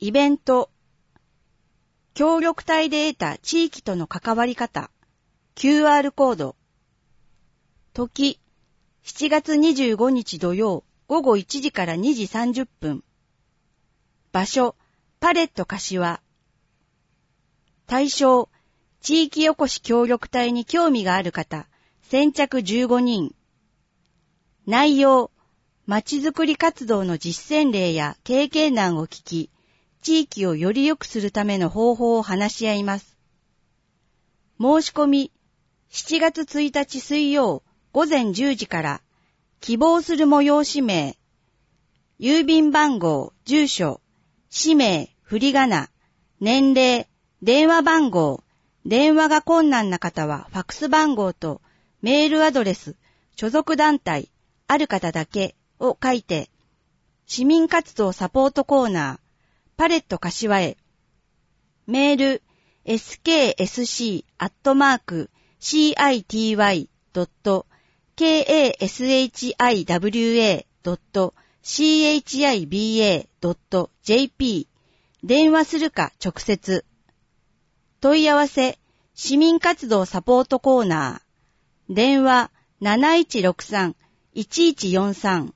イベント、協力隊で得た地域との関わり方、QR コード、時、7月25日土曜午後1時から2時30分、場所、パレット柏、対象、地域おこし協力隊に興味がある方、先着15人。内容、まちづくり活動の実践例や経験談を聞き、地域をより良くするための方法を話し合います。申し込み、7月1日水曜午前10時から、希望する催し名、郵便番号、住所、氏名、振り仮名、年齢、電話番号、電話が困難な方はファックス番号とメールアドレス、所属団体、ある方だけを書いて、市民活動サポートコーナー、パレット柏へ、メール、skski.city.kashiwa.chiba.jp 電話するか直接。問い合わせ、市民活動サポートコーナー。電話 7163-1143。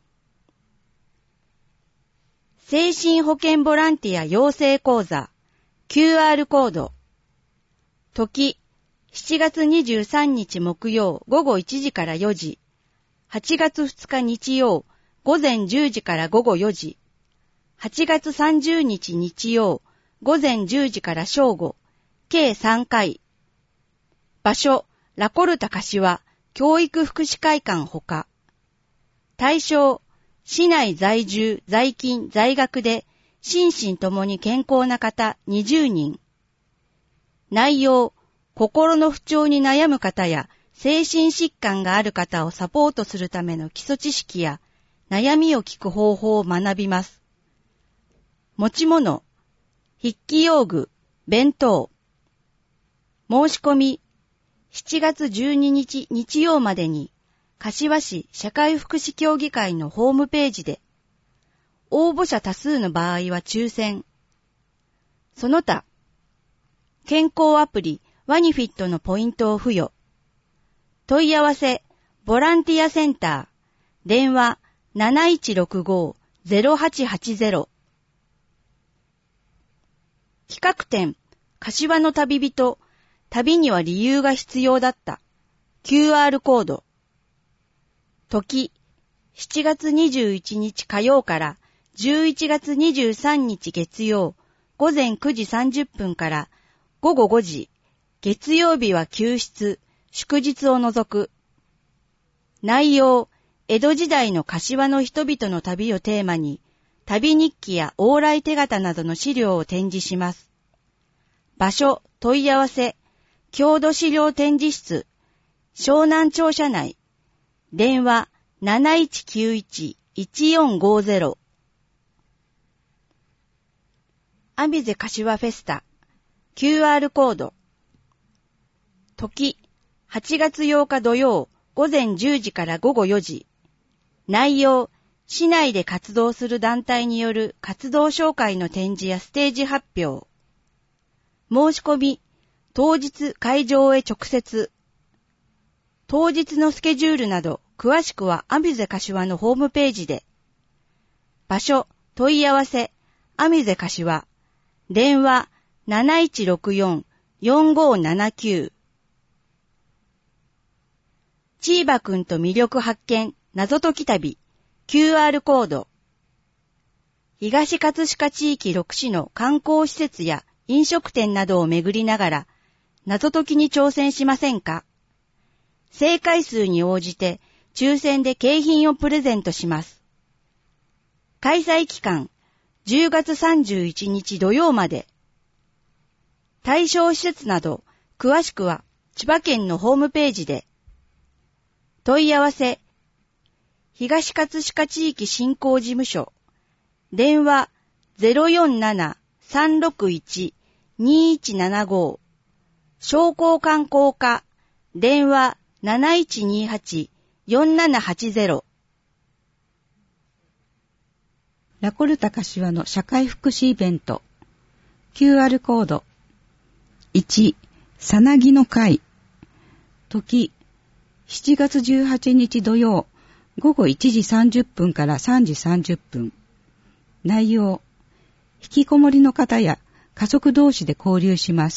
精神保健ボランティア養成講座。QR コード。時、7月23日木曜午後1時から4時。8月2日日曜午前10時から午後4時。8月30日日曜午前10時から正午。計3回。場所、ラコルタ柏教育福祉会館ほか。対象、市内在住、在勤、在学で心身ともに健康な方20人。内容、心の不調に悩む方や精神疾患がある方をサポートするための基礎知識や悩みを聞く方法を学びます。持ち物、筆記用具、弁当。申し込み、7月12日日曜までに、柏市社会福祉協議会のホームページで、応募者多数の場合は抽選。その他、健康アプリワニフィットのポイントを付与。問い合わせ、ボランティアセンター、電話 7165-0880。企画展、柏の旅人、旅には理由が必要だった。QR コード。時、7月21日火曜から11月23日月曜、午前9時30分から午後5時、月曜日は休日、祝日を除く。内容、江戸時代の柏の人々の旅をテーマに、旅日記や往来手形などの資料を展示します。場所、問い合わせ、郷土資料展示室、湘南庁舎内、電話 7191-1450。アミゼ柏フェスタ、QR コード。時、8月8日土曜、午前10時から午後4時。内容、市内で活動する団体による活動紹介の展示やステージ発表。申し込み、当日会場へ直接。当日のスケジュールなど、詳しくはアミゼ柏のホームページで。場所、問い合わせ、アミゼ柏。電話、7164-4579。チーバくんと魅力発見、謎解き旅、QR コード。東葛飾地域6市の観光施設や飲食店などを巡りながら、謎解きに挑戦しませんか？正解数に応じて抽選で景品をプレゼントします。開催期間10月31日土曜まで。対象施設など詳しくは千葉県のホームページで。問い合わせ、東葛飾地域振興事務所。電話 047-361-2175。商工観光課。電話 7128-4780。 ラコルタ柏の社会福祉イベント。 QR コード。1、さなぎの会。時、7月18日土曜、午後1時30分から3時30分。内容、引きこもりの方や家族同士で交流します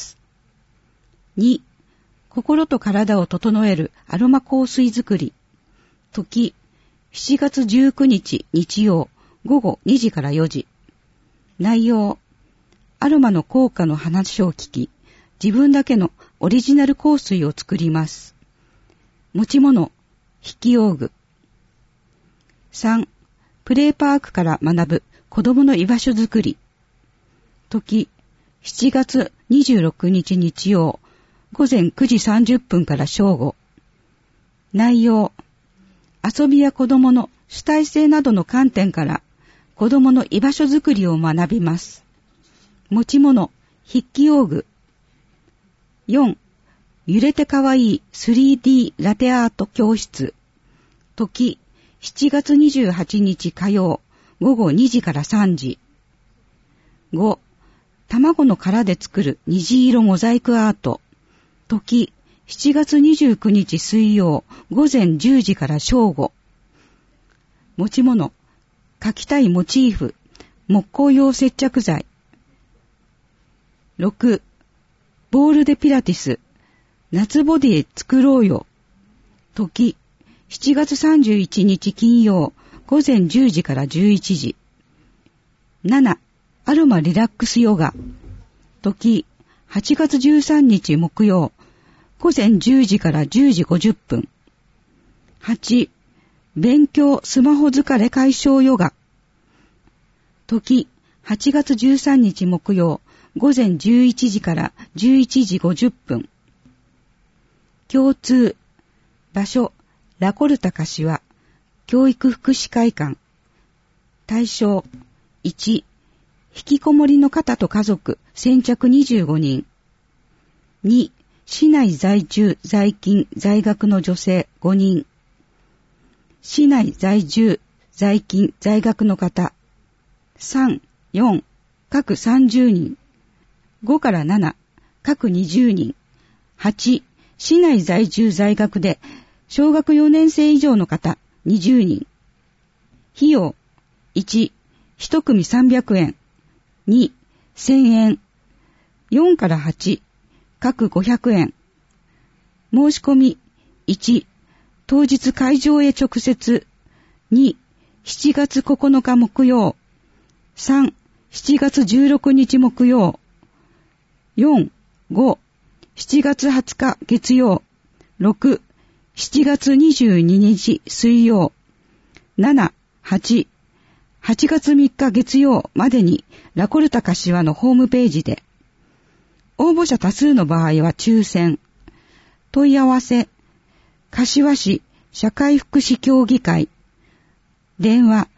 。2、心と体を整えるアロマ香水作り。時、7月19日日曜、午後2時から4時。内容、アロマの効果の話を聞き、自分だけのオリジナル香水を作ります。持ち物、筆記用具。3、プレイパークから学ぶ子供の居場所づくり。時、7月26日日曜、午前9時30分から正午。内容、遊びや子供の主体性などの観点から子供の居場所づくりを学びます。持ち物、筆記用具。4、揺れてかわいい 3D ラテアート教室。時、7月28日火曜、午後2時から3時。5、卵の殻で作る虹色モザイクアート。時、7月29日水曜、午前10時から正午。持ち物、描きたいモチーフ、木工用接着剤。6、ボールでピラティス、夏ボディ作ろうよ。時、7月31日金曜、午前10時から11時。7、アロマリラックスヨガ。時、8月13日木曜、午前10時から10時50分。8、勉強スマホ疲れ解消ヨガ。時、8月13日木曜、午前11時から11時50分。共通、場所、ラコルタ柏、教育福祉会館。対象、1、引きこもりの方と家族、先着25人。2、市内在住、在勤、在学の女性5人。市内在住、在勤、在学の方。3、4、各30人。5から7、各20人。8、市内在住、在学で、小学4年生以上の方20人。費用、1、1組300円。2、1000円。4から8、各500円。申し込み、1、当日会場へ直接。2、7月9日木曜。3、7月16日木曜。4、5、7月20日月曜。6、7月22日水曜。7、8、8月3日月曜までにラコルタ柏のホームページで。応募者多数の場合は抽選。問い合わせ、柏市社会福祉協議会。電話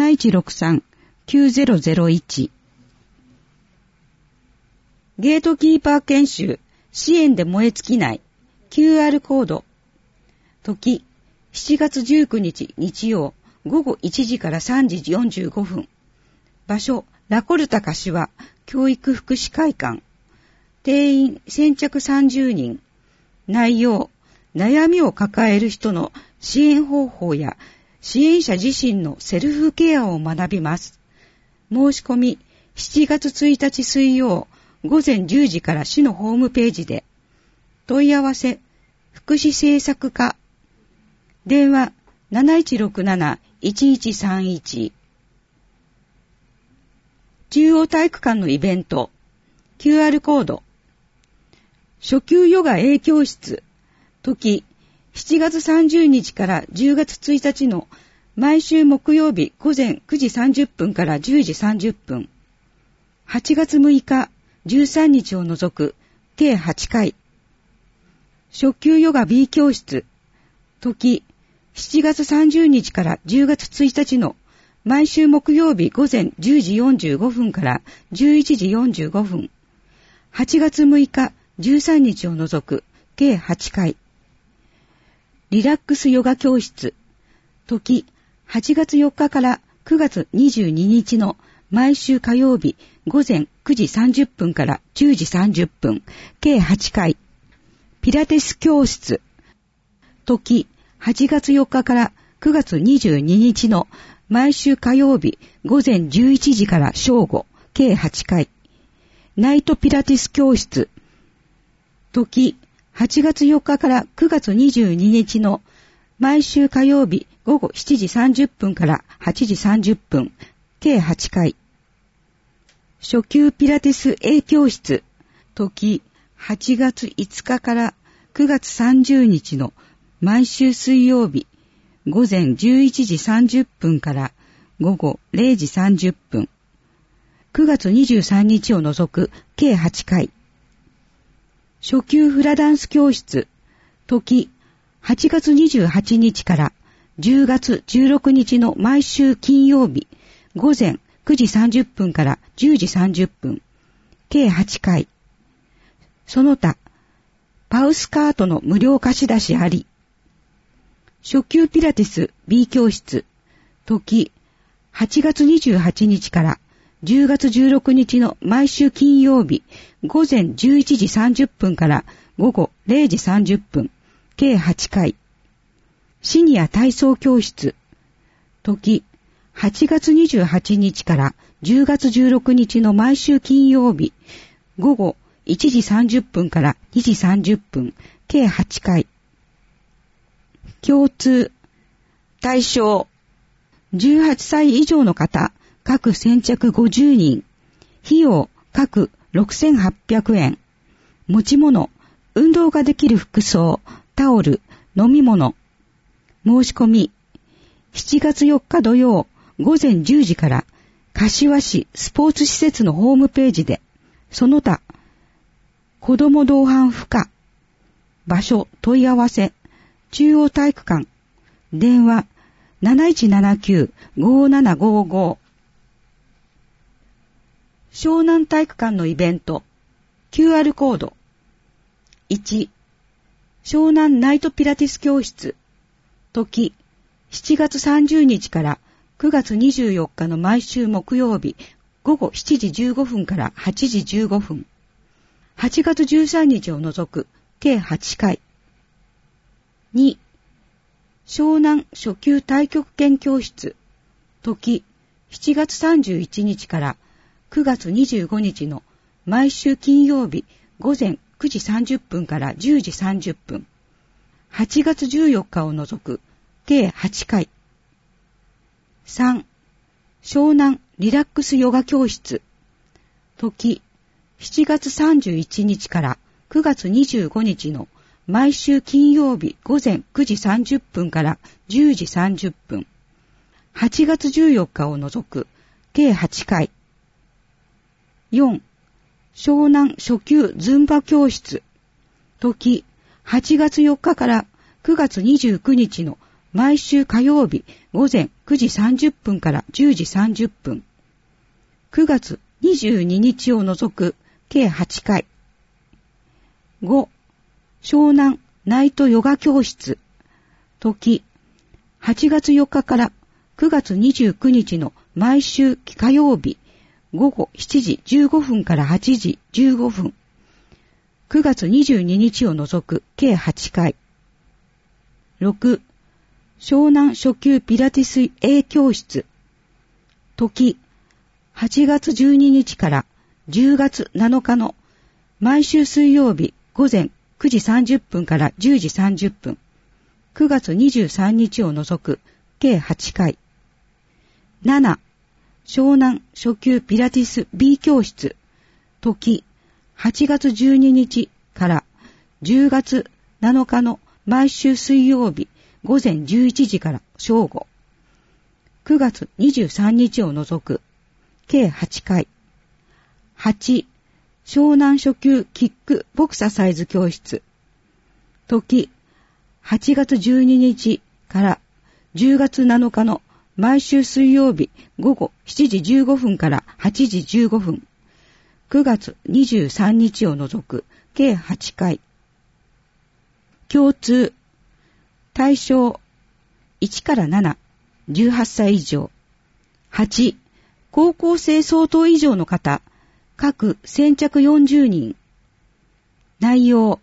7163-9001。ゲートキーパー研修、支援で燃え尽きない。QR コード。時、7月19日日曜、午後1時から3時45分。場所、ラコルタ柏教育福祉会館。定員先着30人。内容、悩みを抱える人の支援方法や支援者自身のセルフケアを学びます。申し込み、7月1日水曜、午前10時から市のホームページで。問い合わせ、福祉政策課。電話7167-1131。中央体育館のイベント。QR コード。初級ヨガ A 教室。時、7月30日から10月1日の毎週木曜日午前9時30分から10時30分。8月6日、13日を除く計8回。初級ヨガ B 教室。時、7月30日から10月1日の毎週木曜日午前10時45分から11時45分。8月6日、13日を除く計8回。リラックスヨガ教室。時、8月4日から9月22日の毎週火曜日午前9 9時30分から10時30分、計8回。ピラティス教室。時、8月4日から9月22日の毎週火曜日午前11時から正午、計8回。ナイトピラティス教室。時、8月4日から9月22日の毎週火曜日午後7時30分から8時30分、計8回。初級ピラティス A 教室。時、8月5日から9月30日の毎週水曜日午前11時30分から午後0時30分。9月23日を除く計8回。初級フラダンス教室。時、8月28日から10月16日の毎週金曜日午前9時30分から10時30分。計8回。その他、パウスカートの無料貸し出しあり。初級ピラティス B 教室。時、8月28日から10月16日の毎週金曜日午前11時30分から午後0時30分。計8回。シニア体操教室。時、8月28日から10月16日の毎週金曜日午後1時30分から2時30分。計8回。共通。対象。18歳以上の方、各先着50人。費用、各6800円。持ち物、運動ができる服装、タオル、飲み物。申し込み。7月4日土曜、午前10時から、柏市スポーツ施設のホームページで、その他、子ども同伴不可。場所、問い合わせ。中央体育館。電話、7179-5755。湘南体育館のイベント。QR コード。1、湘南ナイトピラティス教室。時、7月30日から9月24日の毎週木曜日午後7時15分から8時15分。8月13日を除く計8回。2、湘南初級太極拳教室。時、7月31日から9月25日の毎週金曜日午前9時30分から10時30分。8月14日を除く計8回。3、湘南リラックスヨガ教室。時、7月31日から9月25日の毎週金曜日午前9時30分から10時30分。8月14日を除く計8回。4、湘南初級ズンバ教室。時、8月4日から9月29日の毎週火曜日午前9時30分から10時30分。9月22日を除く計8回。5、湘南ナイトヨガ教室。時、8月4日から9月29日の毎週火曜日午後7時15分から8時15分。9月22日を除く計8回。6、湘南初級ピラティス A 教室。時、8月12日から10月7日の毎週水曜日午前9時30分から10時30分。9月23日を除く計8回。7、湘南初級ピラティス B 教室。時、8月12日から10月7日の毎週水曜日午前11時から正午。9月23日を除く計8回。8、湘南初級キックボクササイズ教室。時、8月12日から10月7日の毎週水曜日午後7時15分から8時15分。9月23日を除く計8回。共通。対象。1から7、18歳以上。8、高校生相当以上の方、 各先着40人。内容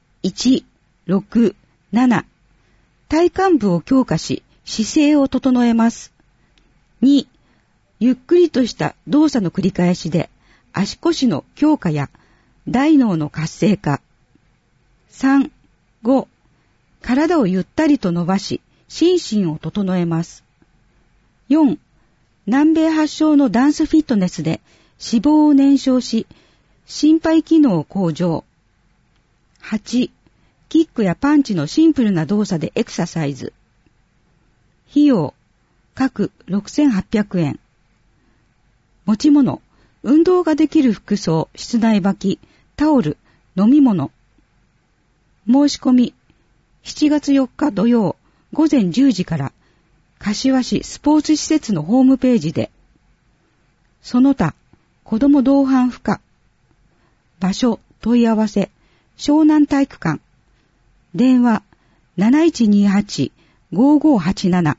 1、6、7。体幹部を強化し、姿勢を整えます。2、ゆっくりとした動作の繰り返しで、足腰の強化や大脳の活性化。3、5、体をゆったりと伸ばし、心身を整えます。4、南米発祥のダンスフィットネスで脂肪を燃焼し、心肺機能を向上。8、キックやパンチのシンプルな動作でエクササイズ。費用、各6800円。持ち物、運動ができる服装、室内履き、タオル、飲み物。申し込み、7月4日土曜午前10時から、柏市スポーツ施設のホームページで。その他、子ども同伴不可。場所、問い合わせ、湘南体育館。電話、7128-5587。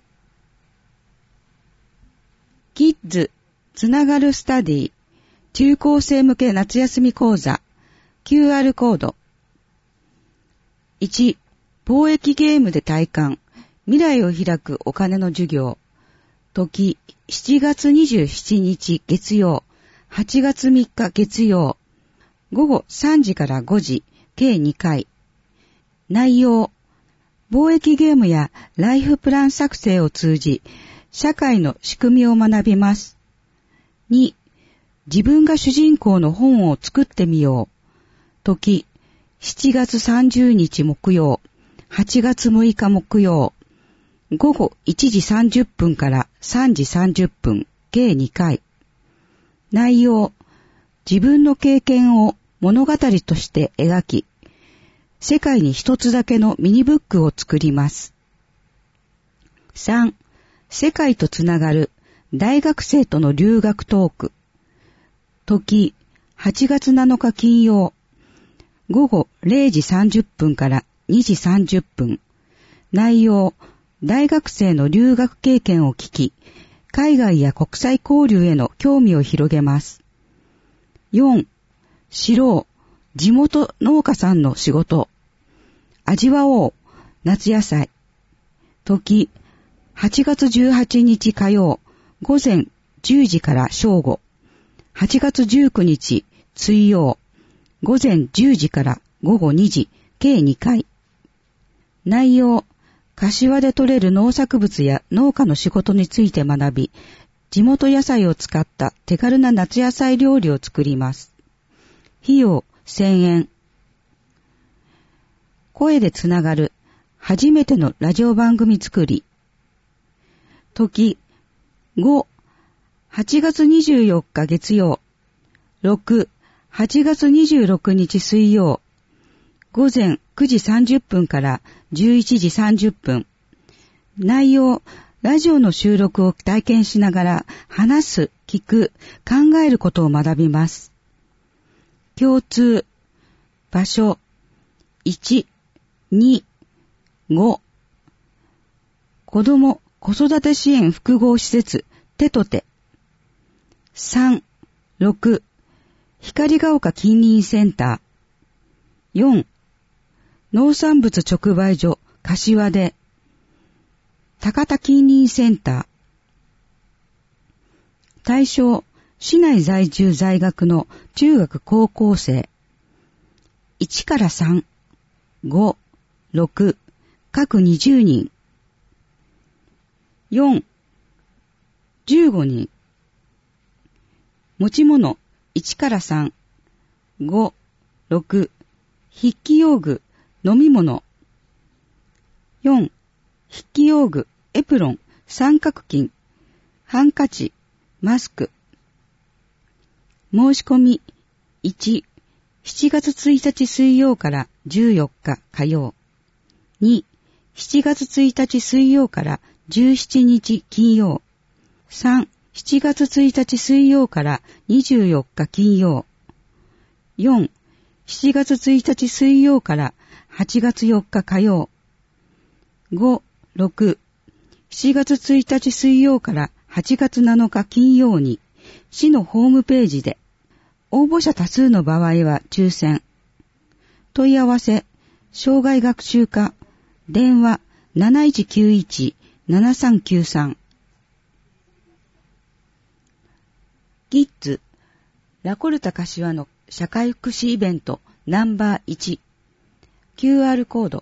キッズ、つながるスタディ、中高生向け夏休み講座、QR コード。1、貿易ゲームで体感、未来を開くお金の授業。時、7月27日月曜、8月3日月曜、午後3時から5時、計2回。内容、貿易ゲームやライフプラン作成を通じ、社会の仕組みを学びます。2、自分が主人公の本を作ってみよう。時、7月30日木曜、8月6日木曜、午後1時30分から3時30分、計2回。内容、自分の経験を物語として描き、世界に一つだけのミニブックを作ります。3、世界とつながる大学生との留学トーク。時、8月7日金曜、午後0時30分から2時30分。内容、大学生の留学経験を聞き、海外や国際交流への興味を広げます。4、知ろう、地元農家さんの仕事。味わおう、夏野菜。時、8月18日火曜、午前10時から正午。8月19日水曜、午前10時から午後2時、計2回。内容、柏で採れる農作物や農家の仕事について学び、地元野菜を使った手軽な夏野菜料理を作ります。費用1000円。声でつながる初めてのラジオ番組作り。時、5、8月24日月曜、6、8月26日水曜、午前9時30分から11時30分。内容、ラジオの収録を体験しながら話す、聞く、考えることを学びます。共通、場所、1、2、5。子ども子育て支援複合施設、手と手。3、6、光が丘近隣センター。4、農産物直売所、柏で。高田近隣センター。対象、市内在住在学の中学高校生。1から3、5、6、各20人。4、15人。持ち物、1から3、5、6、筆記用具、飲み物。4、筆記用具、エプロン、三角巾、ハンカチ、マスク。申し込み、1、7月1日水曜から14日火曜。2、7月1日水曜から17日金曜。3、7月1日水曜から24日金曜。4、7月1日水曜から8月4日火曜。5、6、7月1日水曜から8月7日金曜に市のホームページで応募者多数の場合は抽選。問い合わせ、障害学習課、電話 7191-7393。キッズ、ラコルタ柏の社会福祉イベントナンバー1、QR コード。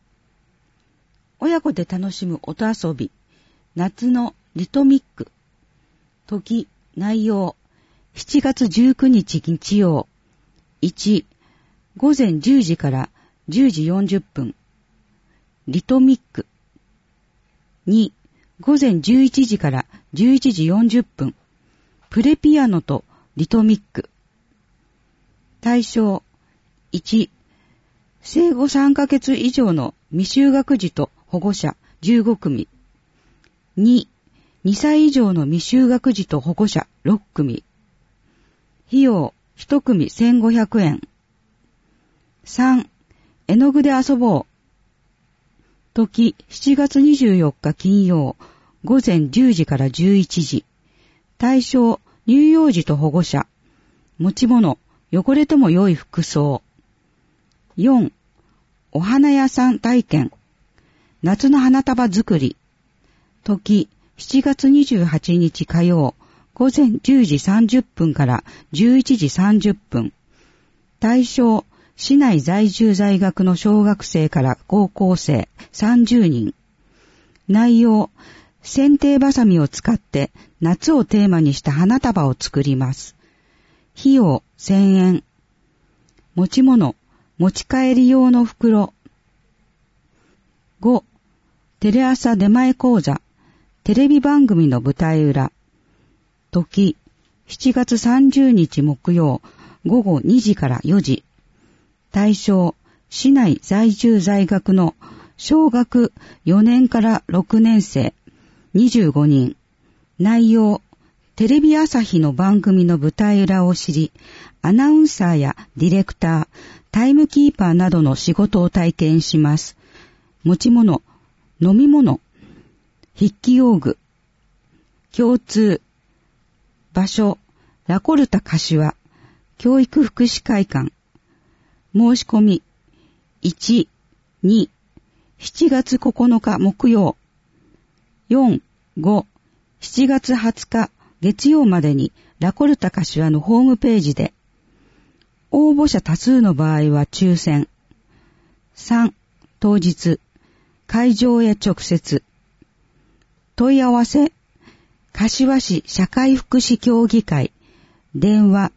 親子で楽しむ音遊び、夏のリトミック。時、内容、7月19日日曜。1、午前10時から10時40分。リトミック。2、午前11時から11時40分。プレピアノとリトミック。対象、1、生後3ヶ月以上の未就学児と保護者15組。2、2歳以上の未就学児と保護者6組。費用1組1500円。3、絵の具で遊ぼう。時7月24日金曜、午前10時から11時。対象、乳幼児と保護者。持ち物、汚れても良い服装。4、お花屋さん体験。夏の花束作り。時、7月28日火曜、午前10時30分から11時30分。対象、市内在住在学の小学生から高校生30人。内容、剪定バサミを使って夏をテーマにした花束を作ります。費用1000円。持ち物、持ち帰り用の袋。5、テレ朝出前講座、テレビ番組の舞台裏。時、7月30日木曜、午後2時から4時。対象、市内在住在学の小学4年から6年生、25人。内容、テレビ朝日の番組の舞台裏を知り、アナウンサーやディレクター、タイムキーパーなどの仕事を体験します。持ち物、飲み物、筆記用具。共通。場所、ラコルタ柏、教育福祉会館。申し込み、1、2、7月9日木曜。4、5、7月20日月曜までにラコルタ柏のホームページで。応募者多数の場合は抽選。3、当日、会場へ直接。問い合わせ、柏市社会福祉協議会、電話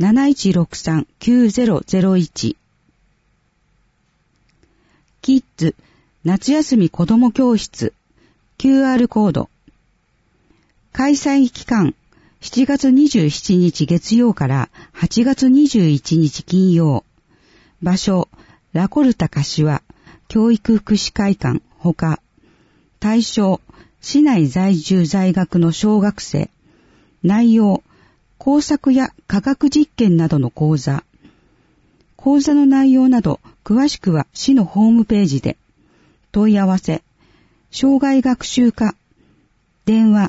7163-9001。キッズ、夏休み子ども教室、QR コード。開催期間、7月27日月曜から8月21日金曜。場所、ラコルタ柏、教育福祉会館ほか。対象、市内在住在学の小学生。内容、工作や科学実験などの講座。講座の内容など詳しくは市のホームページで。問い合わせ、障害学習課。電話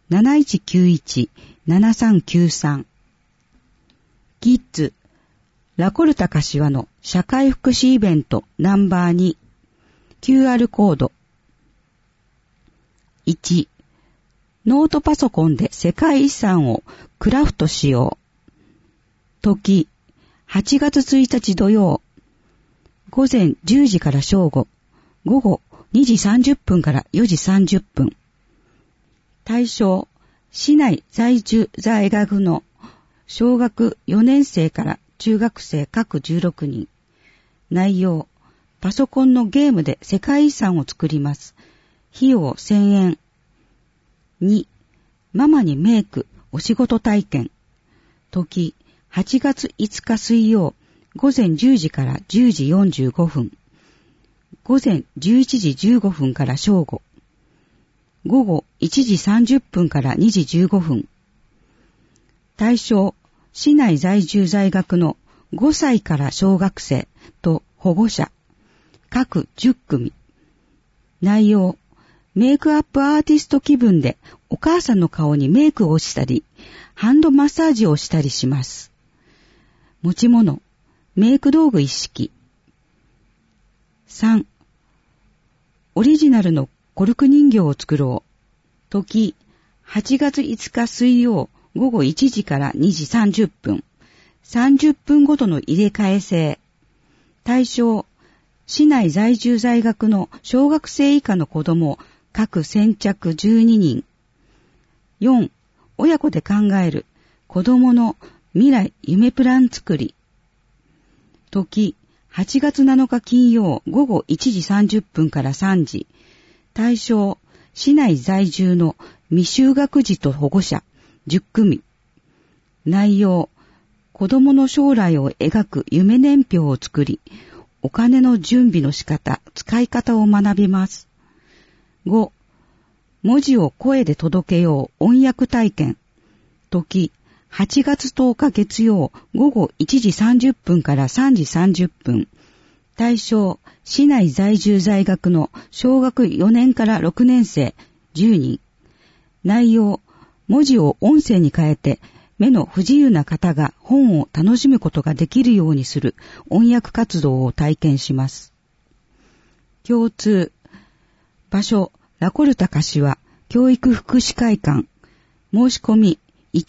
7191-7393。キッズ、ラコルタ柏の社会福祉イベントナンバー2。QR コード。1、ノートパソコンで世界遺産をクラフトしよう。時、8月1日土曜。午前10時から正午。午後2時30分から4時30分。対象、市内在住在学の小学4年生から中学生各16人。内容、パソコンのゲームで世界遺産を作ります。費用1000円。2、ママにメイク、お仕事体験。時、8月5日水曜、午前10時から10時45分。午前11時15分から正午。午後1時30分から2時15分。対象、市内在住在学の5歳から小学生と保護者、各10組。内容、メイクアップアーティスト気分でお母さんの顔にメイクをしたり、ハンドマッサージをしたりします。 持ち物、メイク道具一式。3、オリジナルのコルク人形を作ろう。時、8月5日水曜午後1時から2時30分。30分ごとの入れ替え制。対象、市内在住在学の小学生以下の子供、各先着12人。4、親子で考える子供の未来夢プラン作り。時、8月7日金曜午後1時30分から3時。対象、市内在住の未就学児と保護者10組。内容、子供の将来を描く夢年表を作り、お金の準備の仕方、使い方を学びます。5、文字を声で届けよう音訳体験。時、8月10日月曜午後1時30分から3時30分。対象、市内在住在学の小学4年から6年生10人。内容、文字を音声に変えて、目の不自由な方が本を楽しむことができるようにする音訳活動を体験します。共通、場所、ラコルタ柏教育福祉会館。申し込み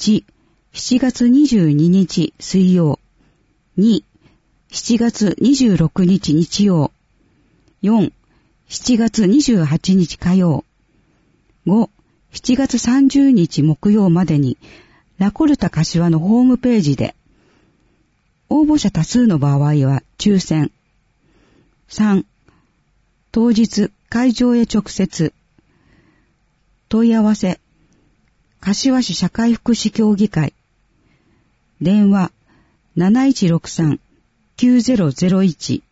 1、7月22日水曜。2、7月26日日曜。4、7月28日火曜。5、7月30日木曜までにラコルタ柏のホームページで。応募者多数の場合は抽選。3、当日会場へ直接。問い合わせ、柏市社会福祉協議会。電話、7163-9001。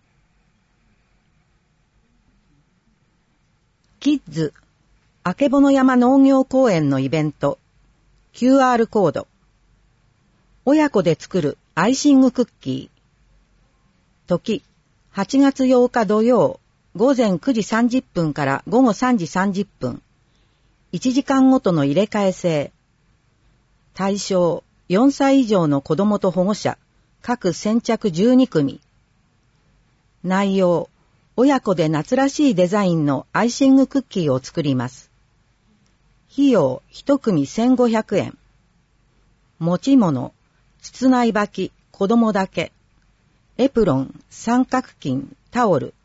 キッズ、あけぼの山農業公園のイベント。QR コード。親子で作るアイシングクッキー。時、8月8日土曜、午前9時30分から午後3時30分。1時間ごとの入れ替え制。対象、4歳以上の子供と保護者、各先着12組。内容、親子で夏らしいデザインのアイシングクッキーを作ります。費用1組1500円。持ち物、室内履き、子供だけ。エプロン、三角巾、タオル。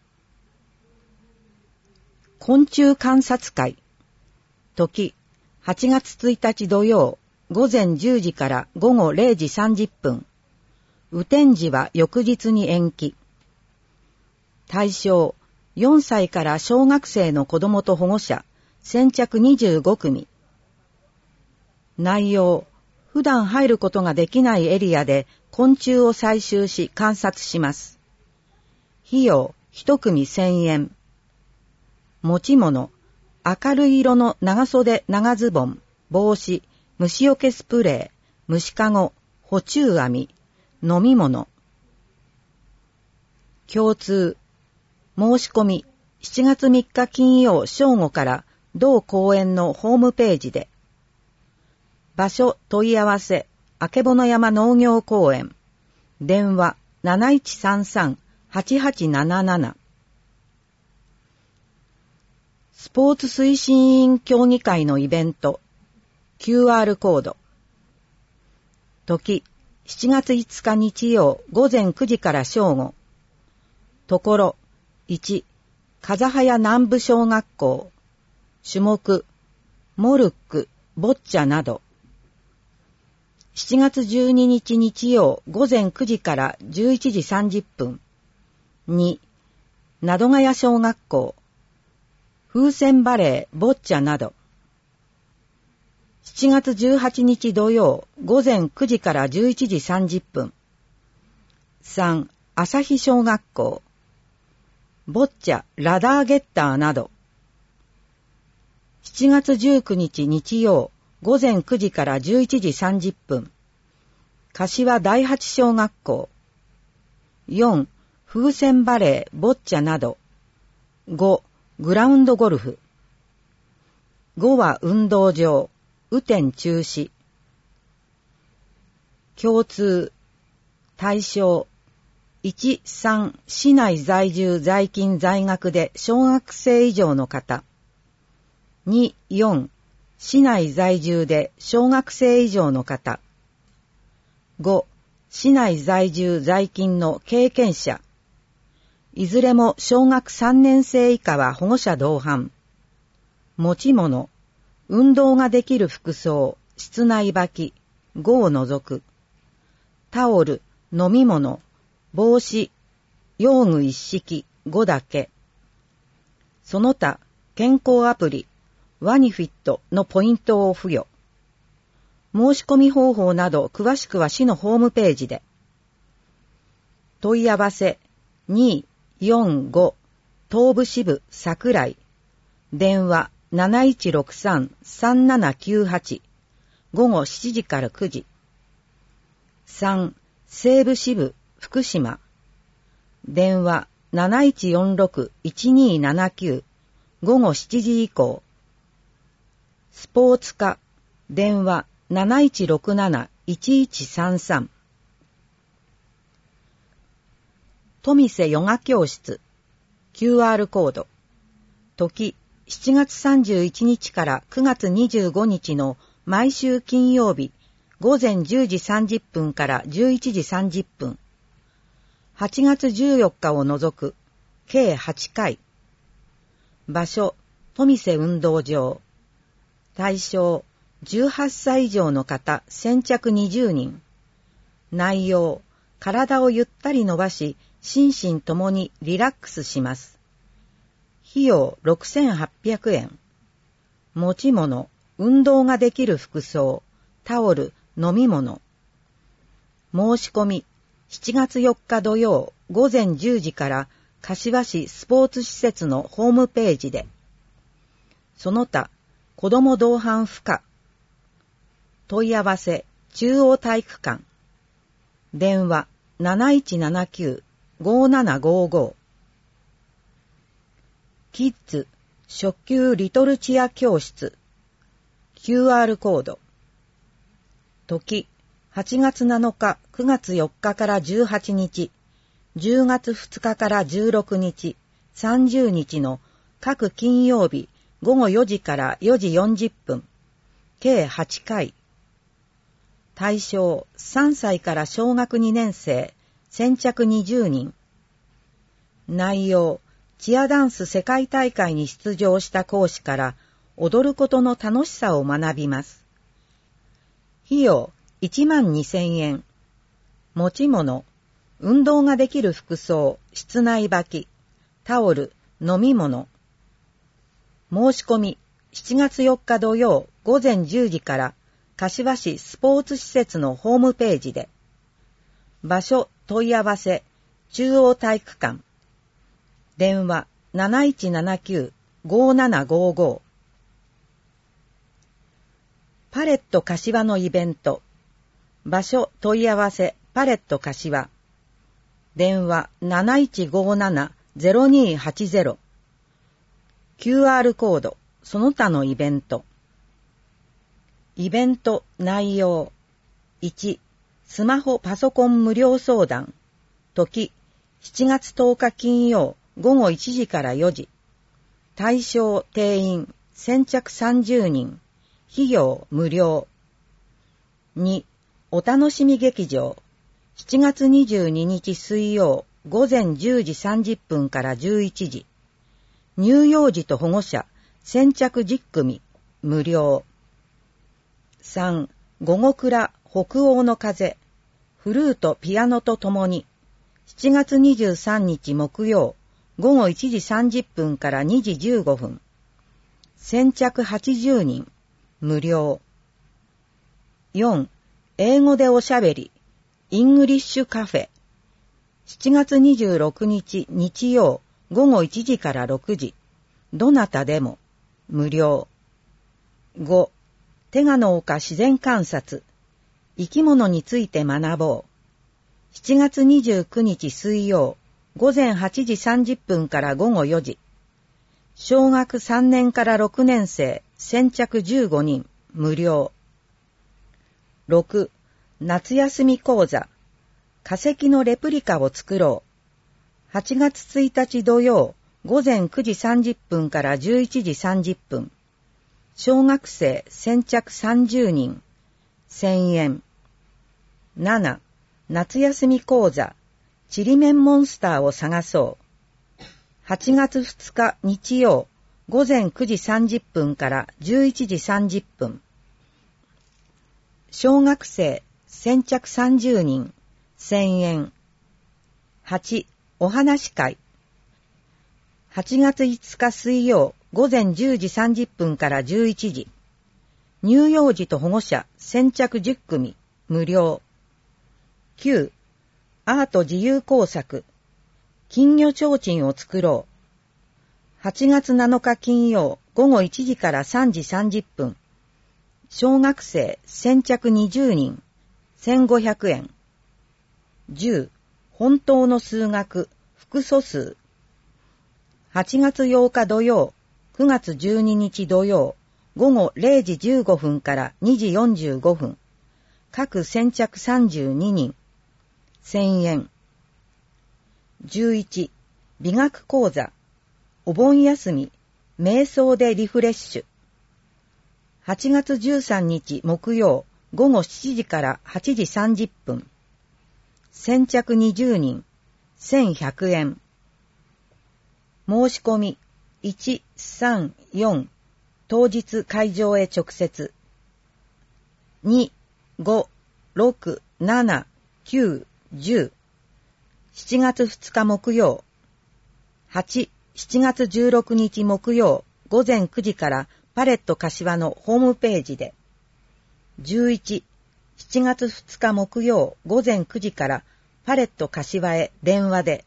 昆虫観察会。時、8月1日土曜、午前10時から午後0時30分。雨天時は翌日に延期。対象、4歳から小学生の子供と保護者、先着25組。内容、普段入ることができないエリアで昆虫を採集し観察します。費用、1組1000円。持ち物、明るい色の長袖長ズボン、帽子、虫除けスプレー、虫かご、捕虫網、飲み物。共通、申し込み、7月3日金曜正午から同公園のホームページで。場所問い合わせ、あけぼの山農業公園。電話 7133-8877。スポーツ推進委員協議会のイベント。QR コード。時、7月5日日曜午前9時から正午。ところ、1、風早南部小学校。種目、モルック、ボッチャなど。7月12日日曜午前9時から11時30分。2、灘ヶ谷小学校。風船バレー、ボッチャなど。7月18日土曜午前9時から11時30分。3、朝日小学校。ボッチャ、ラダーゲッターなど。7月19日日曜午前9時から11時30分。柏第八小学校。4、風船バレー、ボッチャなど。5、グラウンドゴルフ。5は運動場、雨天中止。共通、 対象、1、3、市内在住在勤在学で小学生以上の方。2、4、市内在住で小学生以上の方。5、市内在住在勤の経験者。いずれも小学3年生以下は保護者同伴。持ち物、運動ができる服装、室内履き、5を除く。タオル、飲み物、帽子、用具一式、5だけ。その他、健康アプリ、ワニフィットのポイントを付与。申し込み方法など詳しくは市のホームページで。問い合わせ245東部支部桜井。電話7163-3798。午後7時から9時。3西部支部福島。電話7146-1279。午後7時以降。スポーツ課。電話7167-1133。富瀬ヨガ教室 QR コード。時7月31日から9月25日の毎週金曜日午前10時30分から11時30分。8月14日を除く計8回。場所富瀬運動場。対象18歳以上の方先着20人。内容、体をゆったり伸ばし、心身ともにリラックスします。費用6800円。持ち物、運動ができる服装、タオル、飲み物。申し込み、7月4日土曜午前10時から柏市スポーツ施設のホームページで。その他、子ども同伴不可。問い合わせ、中央体育館。電話、7179-5755。キッズ、初級リトルチア教室。QR コード。時、8月7日、9月4日から18日、10月2日から16日、30日の各金曜日、午後4時から4時40分、計8回。対象3歳から小学2年生、先着20人。内容、チアダンス世界大会に出場した講師から踊ることの楽しさを学びます。費用12000円。持ち物、運動ができる服装、室内履き、タオル、飲み物。申し込み、7月4日土曜午前10時から柏市スポーツ施設のホームページで。場所問い合わせ、中央体育館。電話7179-5755。パレット柏のイベント。場所問い合わせ、パレット柏。電話7157-0280。QR コード、その他のイベント。イベント内容。1、スマホパソコン無料相談。時、7月10日金曜午後1時から4時。対象定員、先着30人。費用無料。2、お楽しみ劇場。7月22日水曜午前10時30分から11時。乳幼児と保護者、先着10組、無料。3、午後倉北欧の風、フルート、ピアノとともに、7月23日木曜、午後1時30分から2時15分。先着80人、無料。4、英語でおしゃべり、イングリッシュカフェ。7月26日日曜、午後1時から6時。どなたでも、無料。5、手賀の丘自然観察。生き物について学ぼう。7月29日水曜、午前8時30分から午後4時。小学3年から6年生、先着15人、無料。6、夏休み講座。 化石のレプリカを作ろう。8月1日土曜、午前9時30分から11時30分。小学生先着30人。1000円。7、夏休み講座。ちりめんモンスターを探そう。8月2日日曜、午前9時30分から11時30分。小学生先着30人。1000円。8、お話会。8月5日水曜、午前10時30分から11時。乳幼児と保護者先着10組、無料。9、アート自由工作。金魚提灯を作ろう。8月7日金曜、午後1時から3時30分。小学生先着20人、1500円。10、本当の数学、複素数。8月8日土曜、9月12日土曜、午後0時15分から2時45分。各先着32人、1000円。11、美学講座。お盆休み、瞑想でリフレッシュ。8月13日木曜、午後7時から8時30分。先着20人、1100円。申し込み、1、3、4、当日会場へ直接。2、5、6、7、9、10。7月2日木曜。8、7月16日木曜、午前9時からパレット柏のホームページで。11、7月2日木曜午前9時からパレット柏へ電話で。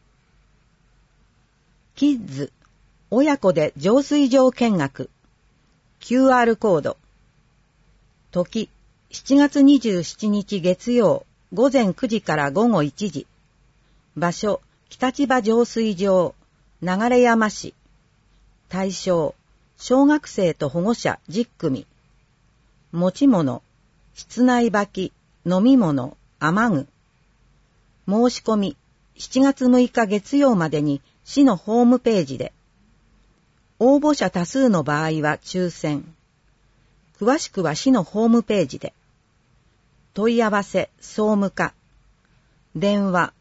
キッズ、親子で浄水場見学。QR コード。時、7月27日月曜午前9時から午後1時。場所、北千葉浄水場、流山市。対象、小学生と保護者10組。持ち物、室内履き、飲み物、雨具。申し込み、7月6日月曜までに市のホームページで。応募者多数の場合は抽選。詳しくは市のホームページで。問い合わせ、総務課。電話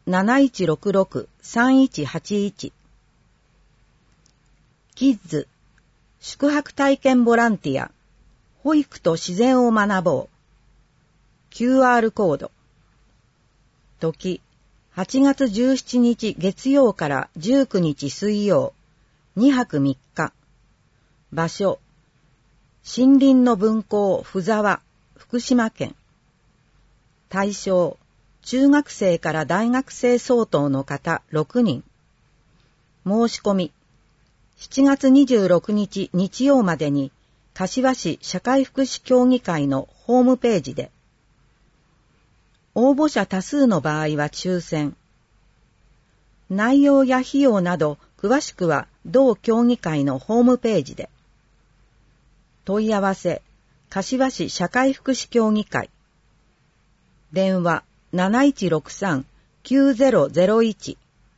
7166-3181。キッズ、宿泊体験ボランティア。保育と自然を学ぼう。QR コード。時、8月17日月曜から19日水曜、2泊3日。場所、森林の分校布沢、福島県。対象、中学生から大学生相当の方6人。申し込み、7月26日日曜までに、柏市社会福祉協議会のホームページで。応募者多数の場合は抽選。内容や費用など詳しくは同協議会のホームページで。問い合わせ、柏市社会福祉協議会。電話 7163-9001。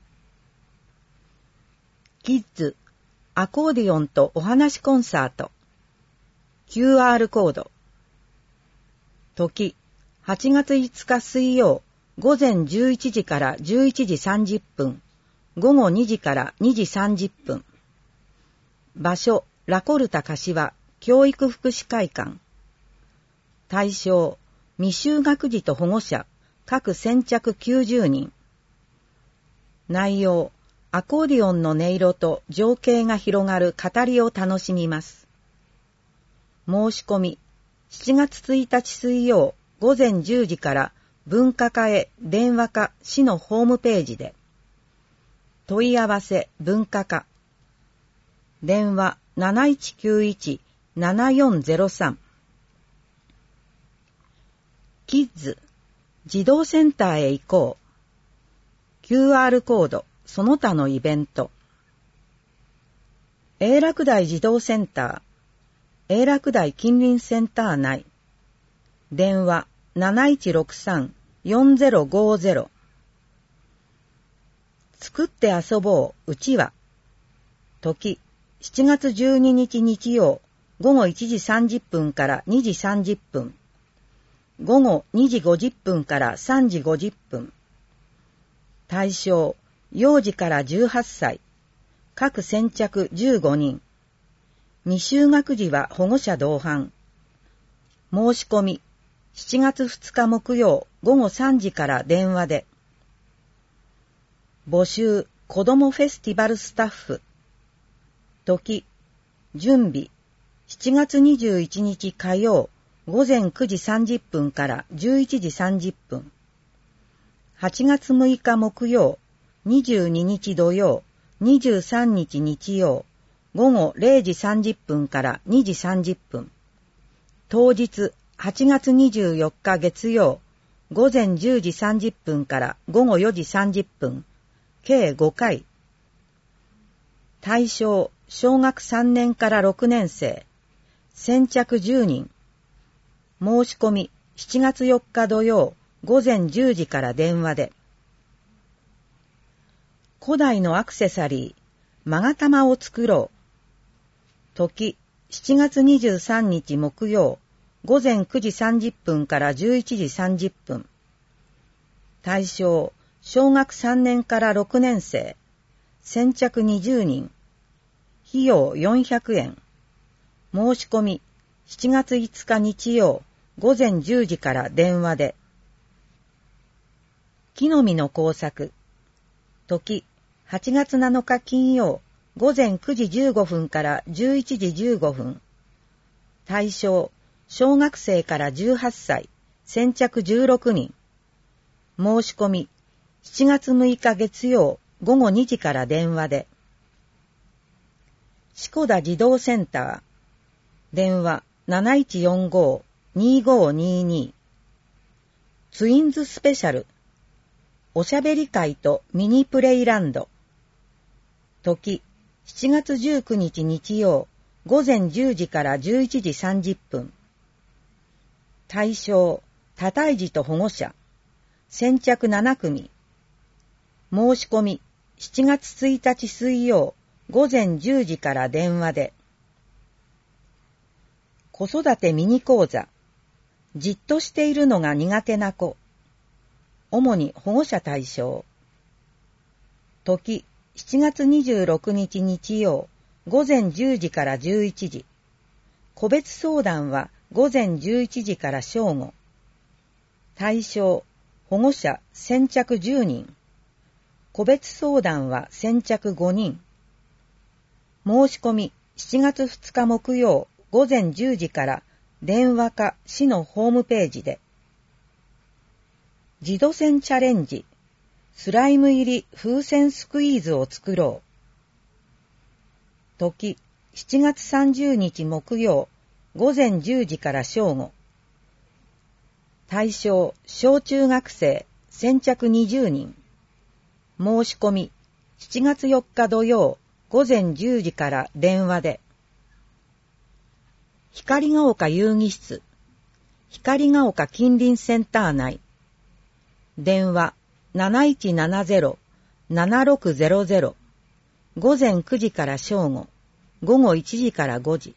キッズ、アコーディオンとお話コンサート。QR コード。時、8月5日水曜、午前11時から11時30分、午後2時から2時30分。場所、ラコルタ柏教育福祉会館。対象、未就学児と保護者、各先着90人。内容、アコーディオンの音色と情景が広がる語りを楽しみます。申し込み、7月1日水曜午前10時から文化課へ電話か市のホームページで。問い合わせ文化課。電話 7191-7403。キッズ、児童センターへ行こう。QR コード、その他のイベント。永楽台児童センター、永楽台近隣センター内。電話 4050。作って遊ぼう、うちわ。時、7月12日日曜、午後1時30分から2時30分。午後2時50分から3時50分。対象、幼児から18歳。各先着15人。未就学児は保護者同伴。申し込み、7月2日木曜午後3時から電話で。募集、子どもフェスティバルスタッフ。時、準備、7月21日火曜、午前9時30分から11時30分。8月6日木曜、22日土曜、23日日曜、午後0時30分から2時30分。当日、8月24日月曜、午前10時30分から午後4時30分。計5回。対象、小学3年から6年生。先着10人。申し込み、7月4日土曜、午前10時から電話で。古代のアクセサリー、勾玉を作ろう。時、7月23日木曜、午前9時30分から11時30分。対象、小学3年から6年生。先着20人。費用400円。申し込み、7月5日日曜、午前10時から電話で。木の実の工作。時、8月7日金曜、午前9時15分から11時15分。対象、小学生から18歳、先着16人。申し込み、7月6日月曜、午後2時から電話で。しこだ児童センター。電話 7145-2522。ツインズスペシャル。おしゃべり会とミニプレイランド。時、7月19日日曜、午前10時から11時30分。対象、多胎児と保護者。先着7組。申し込み、7月1日水曜、午前10時から電話で。子育てミニ講座。じっとしているのが苦手な子。主に保護者対象。時、7月26日日曜、午前10時から11時。個別相談は午前11時から正午。対象、保護者先着10人。個別相談は先着5人。申し込み、7月2日木曜、午前10時から電話か市のホームページで。自動線チャレンジ。スライム入り風船スクイーズを作ろう。時、7月30日木曜、午前10時から正午。対象、小中学生、先着20人。申し込み、7月4日土曜、午前10時から電話で。光が丘遊戯室。光が丘近隣センター内。電話7170-7600。午前9時から正午。午後1時から5時。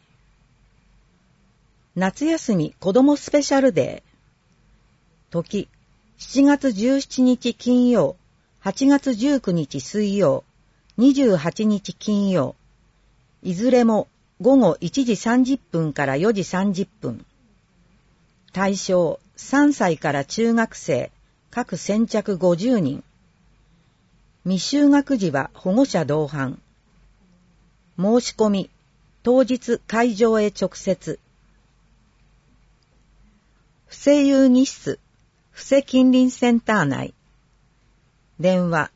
夏休み子どもスペシャルデー。時、7月17日金曜、8月19日水曜、28日金曜。いずれも午後1時30分から4時30分。対象、3歳から中学生、各先着50人。未就学児は保護者同伴。申し込み、当日会場へ直接。布施遊戯室、布施近隣センター内。電話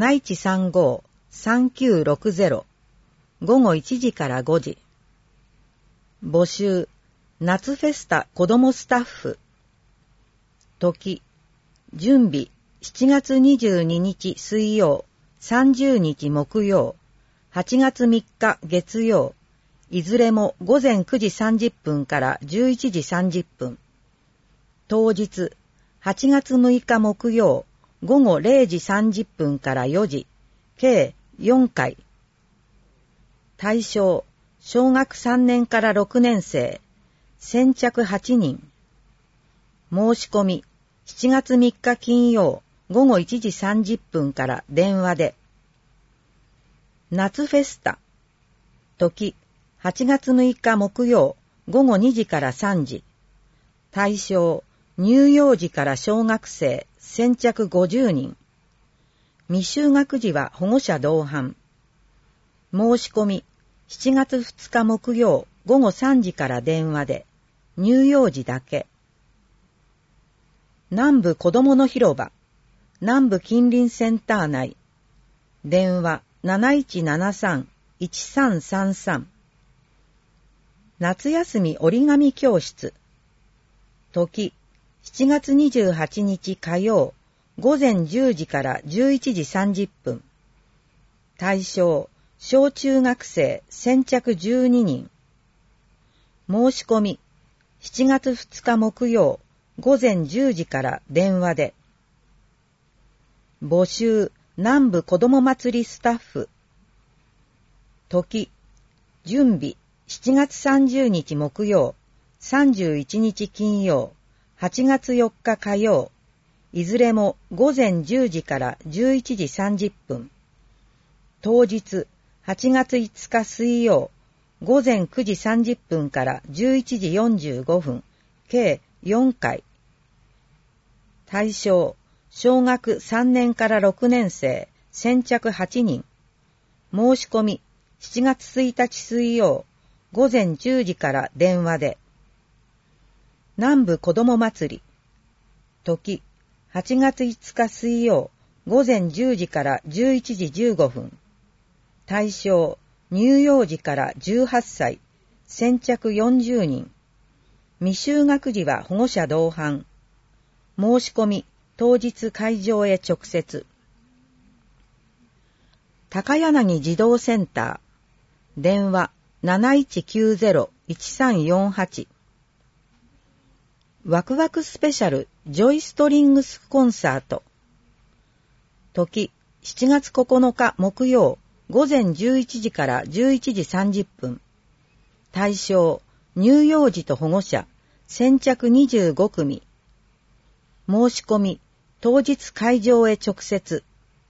7135-3960。午後1時から5時。募集、夏フェスタ子どもスタッフ。時、準備、7月22日水曜、30日木曜、8月3日月曜、いずれも午前9時30分から11時30分。当日、 8月6日木曜午後0時30分から4時、計4回。対象、小学3年から6年生、先着8人。申し込み、7月3日金曜午後1時30分から電話で。夏フェスタ。時、8月6日木曜午後2時から3時。対象、乳幼児から小学生、先着50人。未就学児は保護者同伴。申し込み、7月2日木曜午後3時から電話で。乳幼児だけ。南部子どもの広場、南部近隣センター内。電話 7173-1333。夏休み折り紙教室。時、7月28日火曜、午前10時から11時30分。対象、小中学生、先着12人。申し込み、7月2日木曜、午前10時から電話で。募集、南部子ども祭りスタッフ。時、準備、7月30日木曜、31日金曜、8月4日火曜、いずれも午前10時から11時30分。当日、8月5日水曜、午前9時30分から11時45分、計4回。対象、小学3年から6年生、先着8人。申し込み、7月1日水曜、午前10時から電話で。南部子ども祭り。時、8月5日水曜、午前10時から11時15分。対象、乳幼児から18歳、先着40人。未就学児は保護者同伴。申し込み、当日会場へ直接。高柳児童センター。電話 7190-1348。ワクワクスペシャルジョイストリングスコンサート。時、7月9日木曜、午前11時から11時30分。対象、乳幼児と保護者、先着25組。申し込み、当日会場へ直接。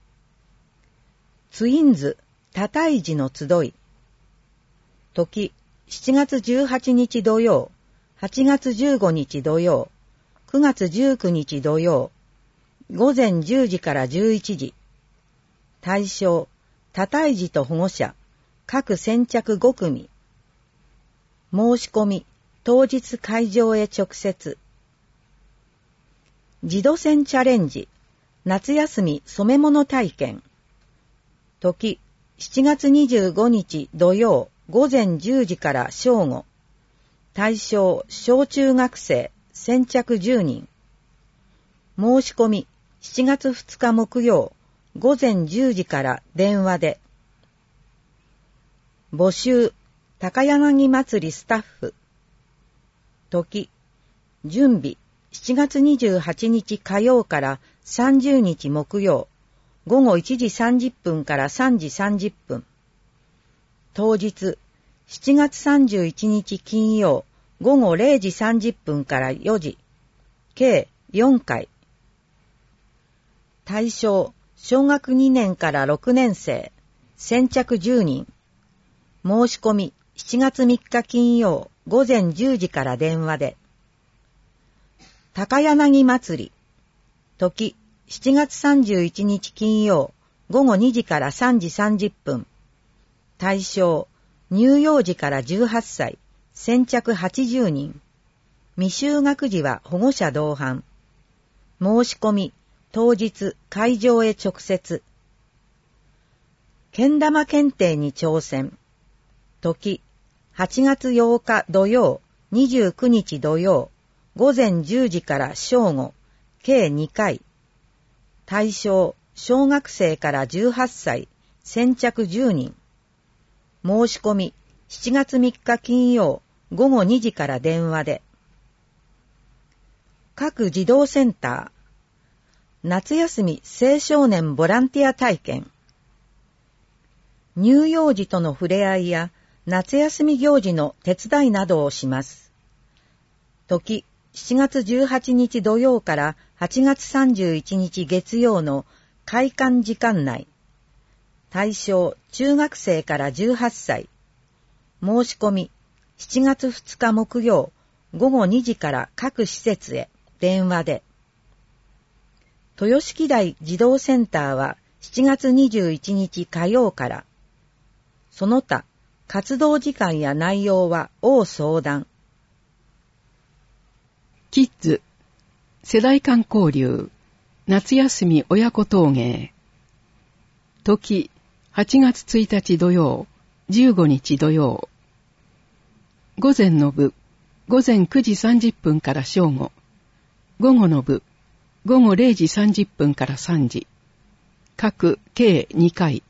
ツインズ、多胎児の集い。時、7月18日土曜、8月15日土曜、9月19日土曜、午前10時から11時。対象、多胎児と保護者、各先着5組。申し込み、当日会場へ直接。児童戦チャレンジ、夏休み染め物体験。時、7月25日土曜、午前10時から正午。対象、小中学生、先着10人。申し込み、7月2日木曜、午前10時から電話で。募集、高柳祭りスタッフ。時、準備、7月28日火曜から30日木曜、午後1時30分から3時30分。当日、7月31日金曜、午後0時30分から4時、計4回。対象、小学2年から6年生、先着10人。申し込み、7月3日金曜、午前10時から電話で。高柳祭り。時、7月31日金曜、午後2時から3時30分。対象、乳幼児から18歳、先着80人。未就学児は保護者同伴。申し込み、当日会場へ直接。けん玉検定に挑戦。時、8月8日土曜、29日土曜、午前10時から正午、計2回。対象、小学生から18歳、先着10人。申し込み、7月3日金曜、午後2時から電話で。 各児童センター、夏休み青少年ボランティア体験、乳幼児との触れ合いや夏休み行事の手伝いなどをします。時、7月18日土曜から8月31日月曜の開館時間内。対象、中学生から18歳。申し込み、7月2日木曜、午後2時から各施設へ電話で。豊敷台児童センターは7月21日火曜から。その他、活動時間や内容は応相談。 キッズ、世代間交流、夏休み親子陶芸。時、8月1日土曜、15日土曜。午前の部、午前9時30分から正午。午後の部、午後0時30分から3時。各計2回。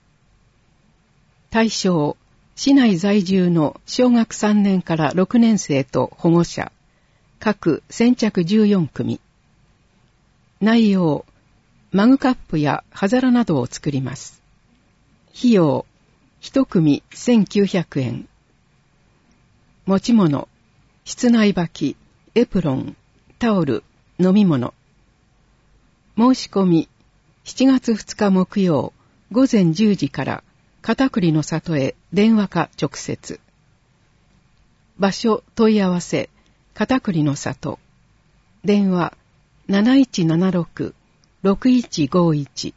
対象、市内在住の小学3年から6年生と保護者。各先着14組。内容、マグカップや葉皿などを作ります。費用、1組1900円。持ち物、室内履き、エプロン、タオル、飲み物。申し込み、7月2日木曜、午前10時から片栗の里へ電話か直接。場所問い合わせ、片栗の里。電話、7176-6151。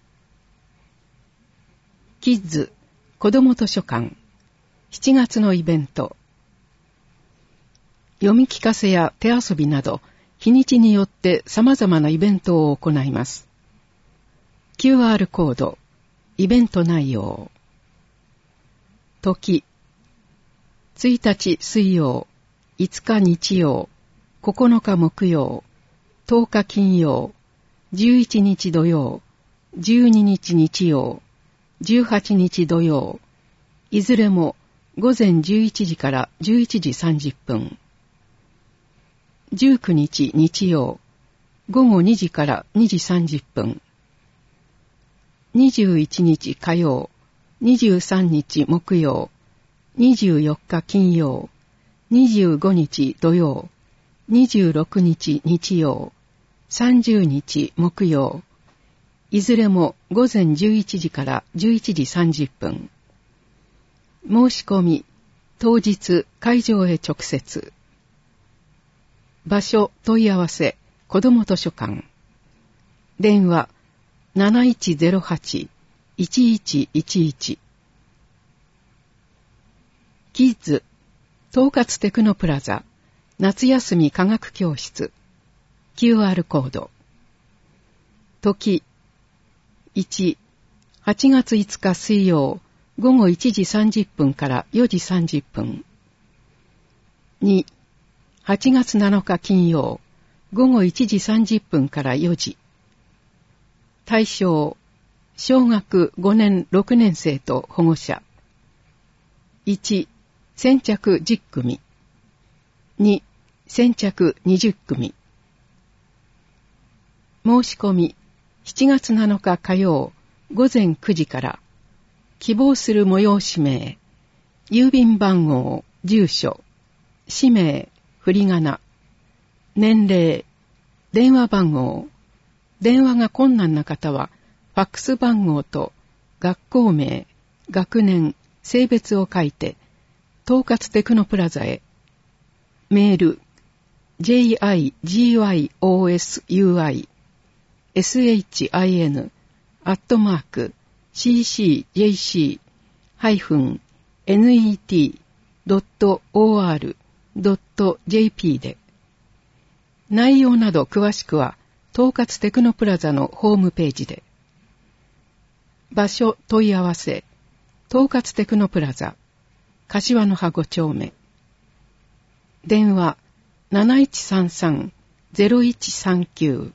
キッズ、子ども図書館。7月のイベント。読み聞かせや手遊びなど、日にちによって様々なイベントを行います。QR コード、イベント内容。時、1日水曜、5日日曜、9日木曜、10日金曜、11日土曜、12日日曜、18日土曜、いずれも午前11時から11時30分。19日日曜、午後2時から2時30分。21日火曜、23日木曜、24日金曜、25日土曜、26日日曜、30日木曜、いずれも午前11時から11時30分。申し込み、当日会場へ直接。場所問い合わせ、子ども図書館。電話、7108-1111。キッズ、統括テクノプラザ、夏休み科学教室。QR コード。時、1、8月5日水曜、午後1時30分から4時30分。2、8月7日金曜、午後1時30分から4時。対象、小学5年6年生と保護者。1、先着10組。2、先着20組。申し込み、7月7日火曜、午前9時から、希望する催し名、郵便番号、住所、氏名、振り仮名、年齢、電話番号、電話が困難な方は、ファックス番号と学校名、学年、性別を書いて、統括テクノプラザへ。メール、jin-sin@cc-net.or.jp で。内容など詳しくは、統括テクノプラザのホームページで。場所問い合わせ、統括テクノプラザ、柏の葉5丁目。電話、7133-0139。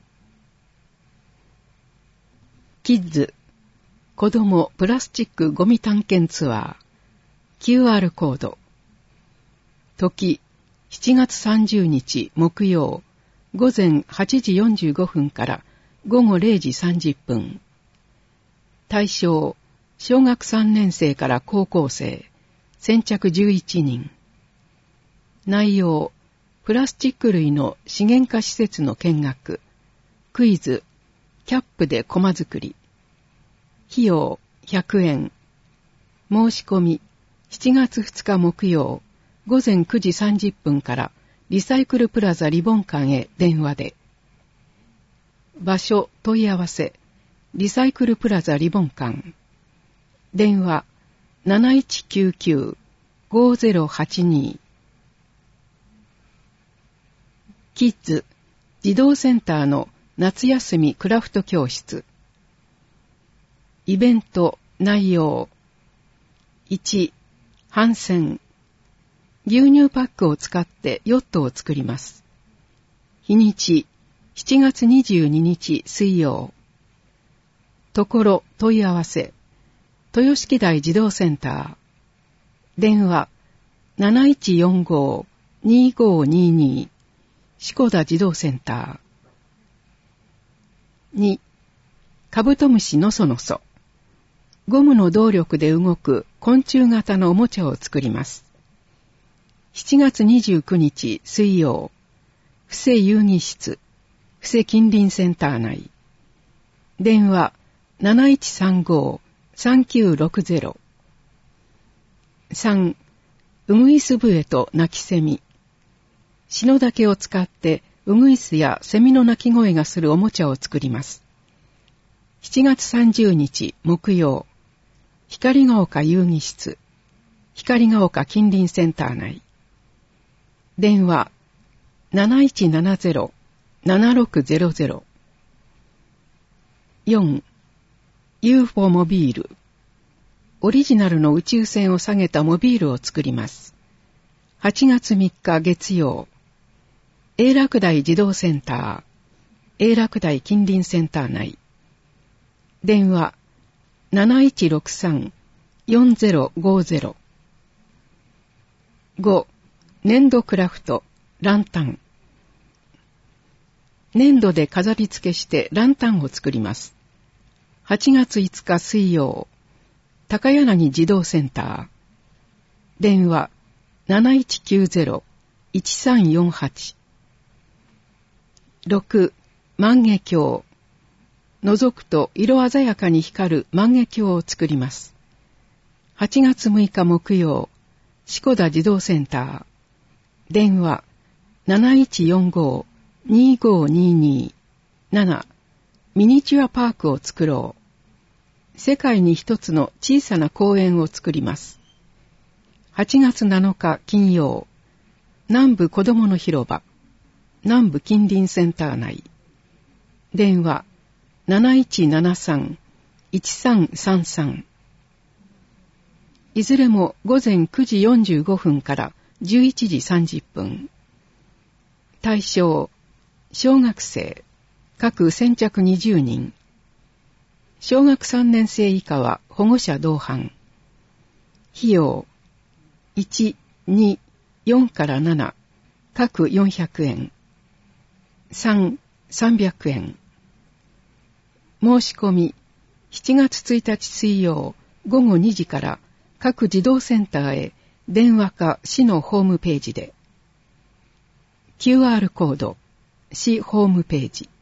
キッズ、子供プラスチックゴミ探検ツアー。QR コード。時、7月30日木曜、 午前8時45分から午後0時30分。対象、小学3年生から高校生、先着11人。内容、プラスチック類の資源化施設の見学、クイズ、キャップでコマ作り。費用100円。申し込み、7月2日木曜、午前9時30分からリサイクルプラザリボン館へ電話で。場所問い合わせ、リサイクルプラザリボン館。電話 7199-5082。キッズ児童センターの夏休みクラフト教室。イベント内容。1、帆船。牛乳パックを使ってヨットを作ります。日にち、7月22日水曜。ところ問い合わせ、豊敷台児童センター。電話、7145-2522。志子田児童センター。2、カブトムシのそのそ。ゴムの動力で動く昆虫型のおもちゃを作ります。7月29日水曜、布施遊戯室、布施近隣センター内。電話7135-3960。3、ウグイス笛と鳴きセミ。篠竹を使ってウグイスやセミの鳴き声がするおもちゃを作ります。7月30日木曜、光が丘遊戯室、光が丘近隣センター内。電話7170-7600。4、UFO モビール。オリジナルの宇宙船を下げたモビールを作ります。8月3日月曜、永楽台児童センター、永楽台近隣センター内。電話7163-4050。5、粘土クラフト、ランタン。粘土で飾り付けしてランタンを作ります。8月5日水曜、高柳児童センター。電話7190-1348。6、万華鏡。覗くと色鮮やかに光る万華鏡を作ります。8月6日木曜、志子田児童センター。電話7145-2522。7、ミニチュアパークを作ろう。世界に一つの小さな公園を作ります。8月7日金曜、南部子どもの広場、南部近隣センター内。電話7173-1333。いずれも午前9時45分から11時30分。対象、小学生、各先着20人。小学3年生以下は保護者同伴。費用、1、2、4から7、各400円。3、300円。申し込み、7月1日水曜午後2時から各児童センターへ電話か市のホームページで。QR コード、市ホームページ。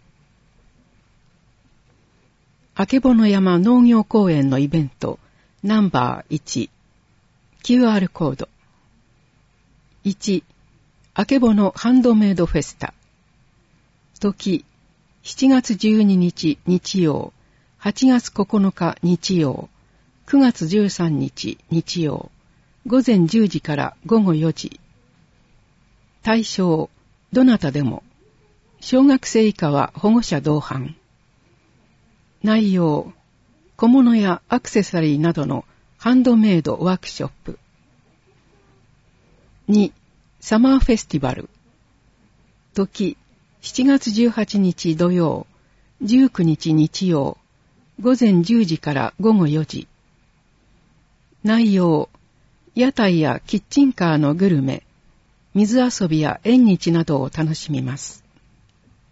あけぼの山農業公園のイベントナンバー1。QR コード。1、あけぼのハンドメイドフェスタ。時、7月12日日曜、8月9日日曜、9月13日日曜、午前10時から午後4時。対象、どなたでも。小学生以下は保護者同伴。内容、小物やアクセサリーなどのハンドメイドワークショップ。2、サマーフェスティバル。時、7月18日土曜、19日日曜、午前10時から午後4時。内容、屋台やキッチンカーのグルメ、水遊びや縁日などを楽しみます。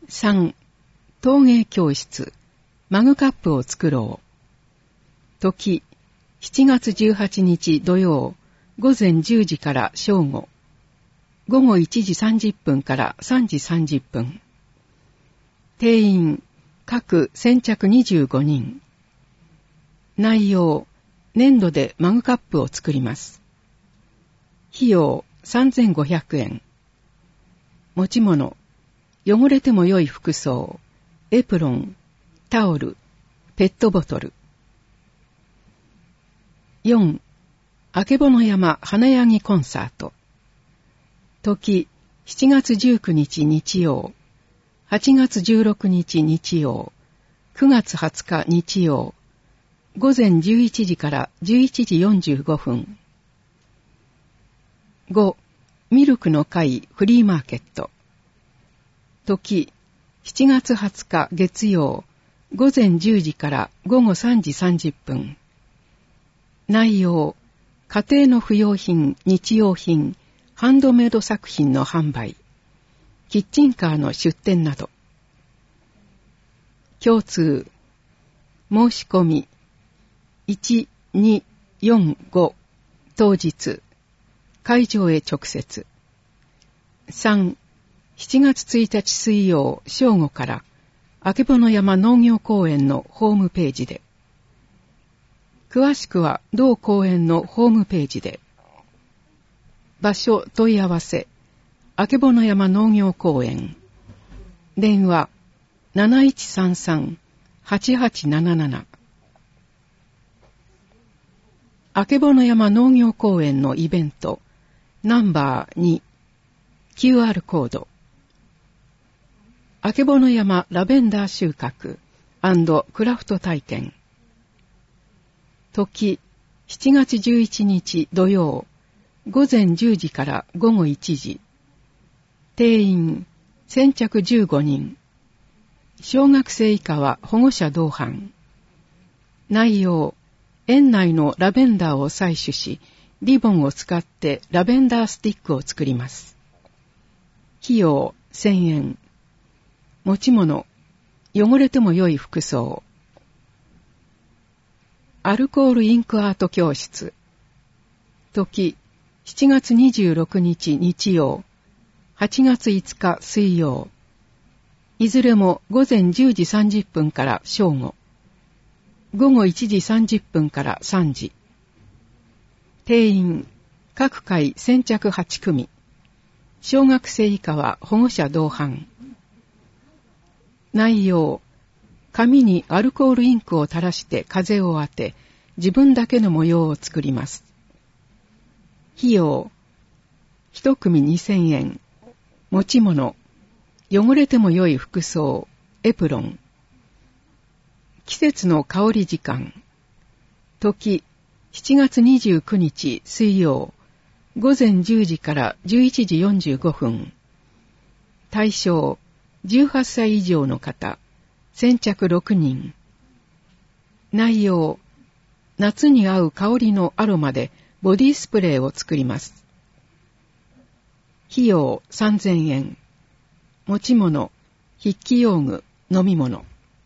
3、陶芸教室、マグカップを作ろう。時、7月18日土曜、午前10時から正午。午後1時30分から3時30分。定員、各先着25人。内容、粘土でマグカップを作ります。費用、3500円。持ち物、汚れても良い服装、エプロン、タオル、ペットボトル。4、あけぼの山花ヤギコンサート。時、7月19日日曜、8月16日日曜、9月20日日曜、午前11時から11時45分。5、ミルクの会フリーマーケット。時、7月20日月曜、午前10時から午後3時30分。内容、家庭の不要品、日用品、ハンドメイド作品の販売、キッチンカーの出店など。共通、申し込み、1、2、4、5、当日、会場へ直接。3、7月1日水曜正午から、あけぼの山農業公園のホームページで。詳しくは同公園のホームページで。場所問い合わせ、あけぼの山農業公園。電話、7133-8877。あけぼの山農業公園のイベント、ナンバー2、QR コード。あけぼの山ラベンダー収穫&クラフト体験。時、7月11日土曜、午前10時から午後1時。定員、先着15人。小学生以下は保護者同伴。内容、園内のラベンダーを採取し、リボンを使ってラベンダースティックを作ります。費用、1000円。持ち物、汚れても良い服装。アルコールインクアート教室。時、7月26日日曜、8月5日水曜。いずれも午前10時30分から正午。午後1時30分から3時。定員、各回先着8組。小学生以下は保護者同伴。内容、紙にアルコールインクを垂らして風を当て、自分だけの模様を作ります。費用、1組2000円。持ち物、汚れても良い服装、エプロン。季節の香り時間。時、7月29日水曜、午前10時から11時45分。対象、18歳以上の方、先着6人。内容、夏に合う香りのアロマでボディスプレーを作ります。費用3000円。持ち物、筆記用具、飲み物。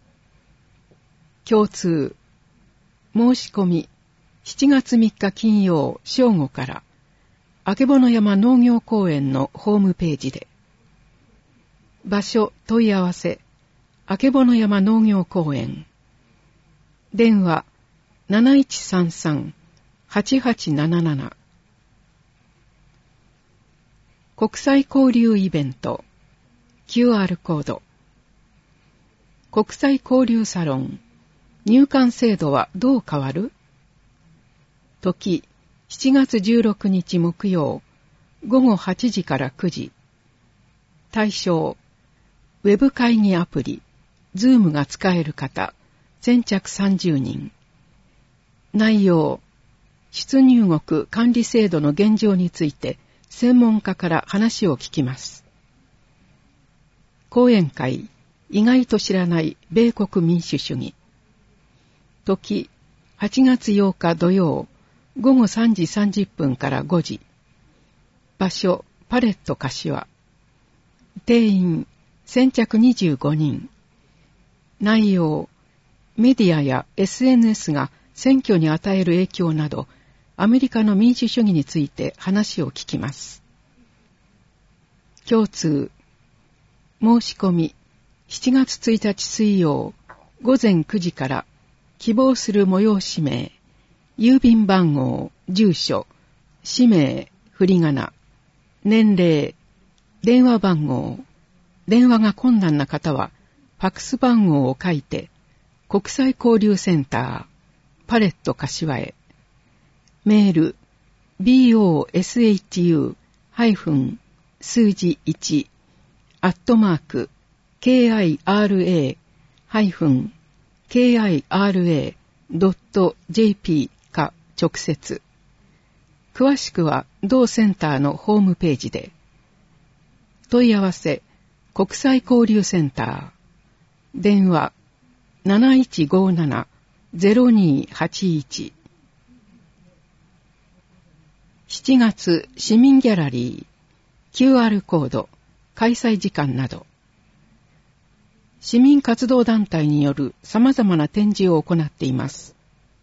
共通、申し込み、7月3日金曜正午から、あけぼの山農業公園のホームページで。場所問い合わせ、あけぼの山農業公園。電話、7133-8877。国際交流イベント、QR コード。国際交流サロン、入館制度はどう変わる？時、7月16日木曜、午後8時から9時。対象、ウェブ会議アプリ、Zoom が使える方、先着30人。内容、出入国管理制度の現状について、専門家から話を聞きます。講演会、意外と知らない米国民主主義。時、8月8日土曜、午後3時30分から5時。場所、パレット柏。定員、 先着25人。内容、メディアや SNS が選挙に与える影響など、アメリカの民主主義について話を聞きます。共通、申し込み、7月1日水曜、午前9時から、希望する催し名、郵便番号、住所、氏名、振り仮名、年齢、電話番号、電話が困難な方は、ファックス番号を書いて、国際交流センター、パレット柏へ。メール、boshu- 数字1、kira-kira.jp か直接。詳しくは同センターのホームページで。問い合わせ、国際交流センター。電話、7157-0281。7月市民ギャラリー、QR コード、開催時間など。市民活動団体による様々な展示を行っています。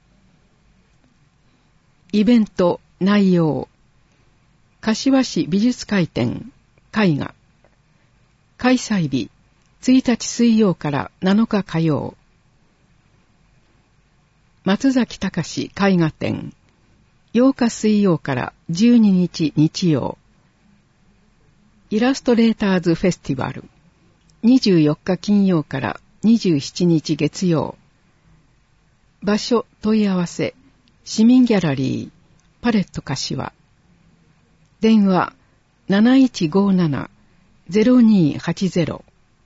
イベント、内容。柏市美術会展、絵画。開催日、1日水曜から7日火曜。松崎隆絵画展、8日水曜から12日日曜。イラストレーターズフェスティバル、24日金曜から27日月曜。場所問い合わせ、市民ギャラリー、パレット柏。電話、7157-0280。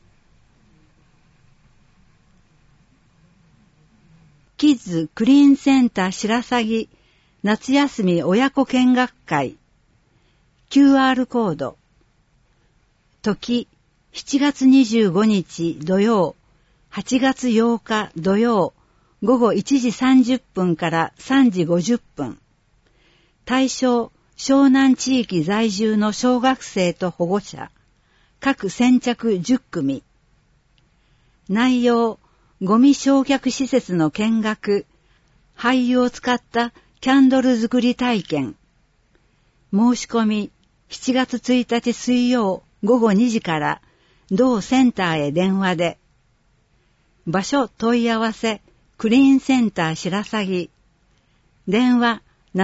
キッズクリーンセンター白鷺夏休み親子見学会 QR コード。時7月25日土曜、8月8日土曜、午後1時30分から3時50分。対象、湘南地域在住の小学生と保護者、各先着10組。内容、ゴミ焼却施設の見学、廃油を使ったキャンドル作り体験。申し込み、7月1日水曜午後2時から同センターへ電話で。場所問い合わせ、クリーンセンター白鷺。電話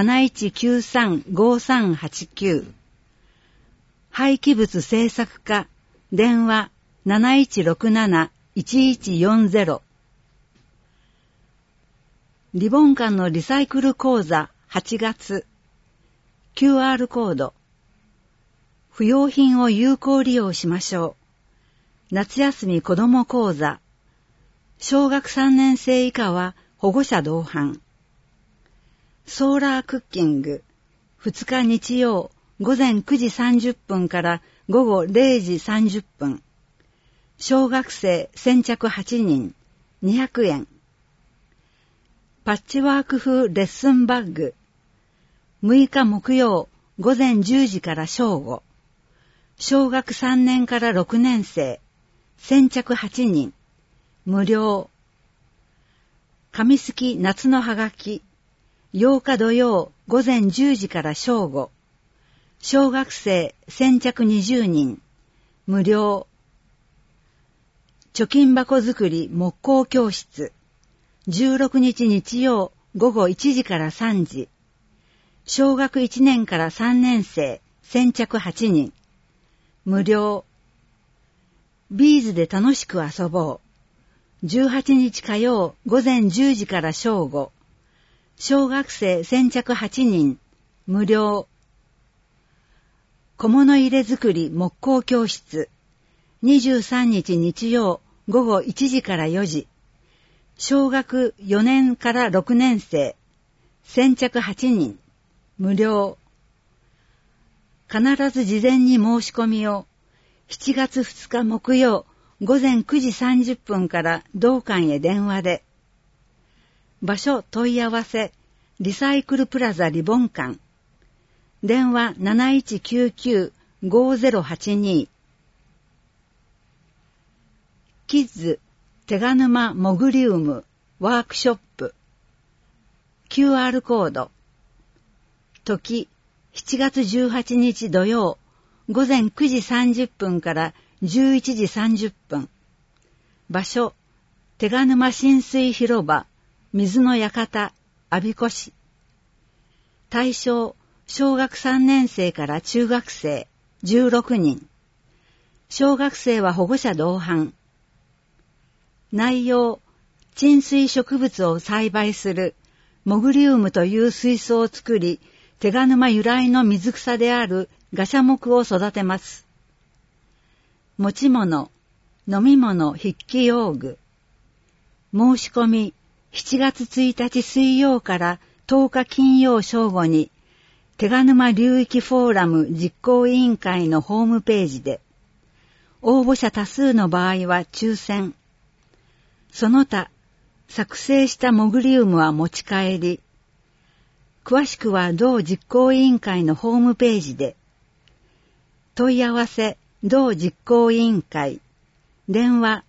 7193-5389。廃棄物製作課、電話 7167-1140。リボン館のリサイクル講座8月。QR コード。不用品を有効利用しましょう。夏休み子ども講座。小学3年生以下は保護者同伴。ソーラークッキング。2日日曜午前9時30分から午後0時30分。小学生先着8人、200円。パッチワーク風レッスンバッグ。6日木曜午前10時から正午。小学3年から6年生、先着8人、無料。紙すき夏のはがき。8日土曜午前10時から正午。小学生先着20人、無料。貯金箱作り木工教室。16日日曜午後1時から3時。小学1年から3年生、先着8人。無料。ビーズで楽しく遊ぼう。18日火曜午前10時から正午。小学生先着8人。無料。小物入れ作り木工教室。23日日曜午後1時から4時。小学4年から6年生。先着8人。無料。必ず事前に申し込みを。7月2日木曜午前9時30分から同館へ電話で。場所問い合わせ、リサイクルプラザリボン館。電話 7199-5082。 キッズ手賀沼モグリウムワークショップ QR コード時7月18日土曜午前9時30分から11時30分場所手賀沼親水広場水の館我孫子市対象小学3年生から中学生16人小学生は保護者同伴内容鎮水植物を栽培するモグリウムという水槽を作り手賀沼由来の水草であるガシャモクを育てます。持ち物、飲み物、筆記用具。申し込み、7月1日水曜から10日金曜正午に、手賀沼流域フォーラム実行委員会のホームページで、応募者多数の場合は抽選。その他、作成したモグリウムは持ち帰り。詳しくは同実行委員会のホームページで。問い合わせ同実行委員会電話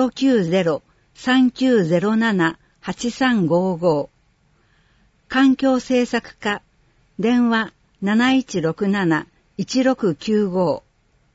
090-3907-8355 環境政策課電話 7167-1695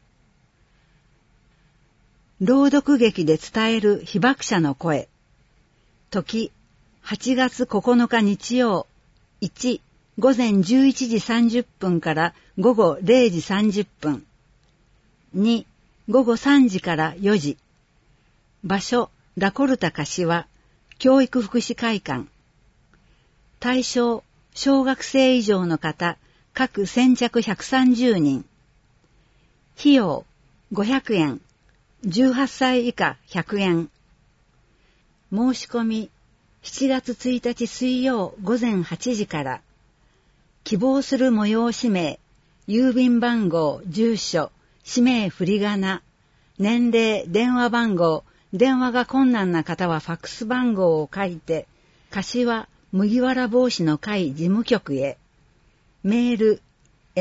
朗読劇で伝える被爆者の声時8月9日日曜1午前11時30分から午後0時30分2午後3時から4時場所ラコルタ柏教育福祉会館対象小学生以上の方各先着130人費用500円18歳以下100円申し込み7月1日水曜午前8時から希望する催し名郵便番号住所氏名振り仮名年齢電話番号電話が困難な方はファックス番号を書いて柏麦わら帽子の会事務局へメール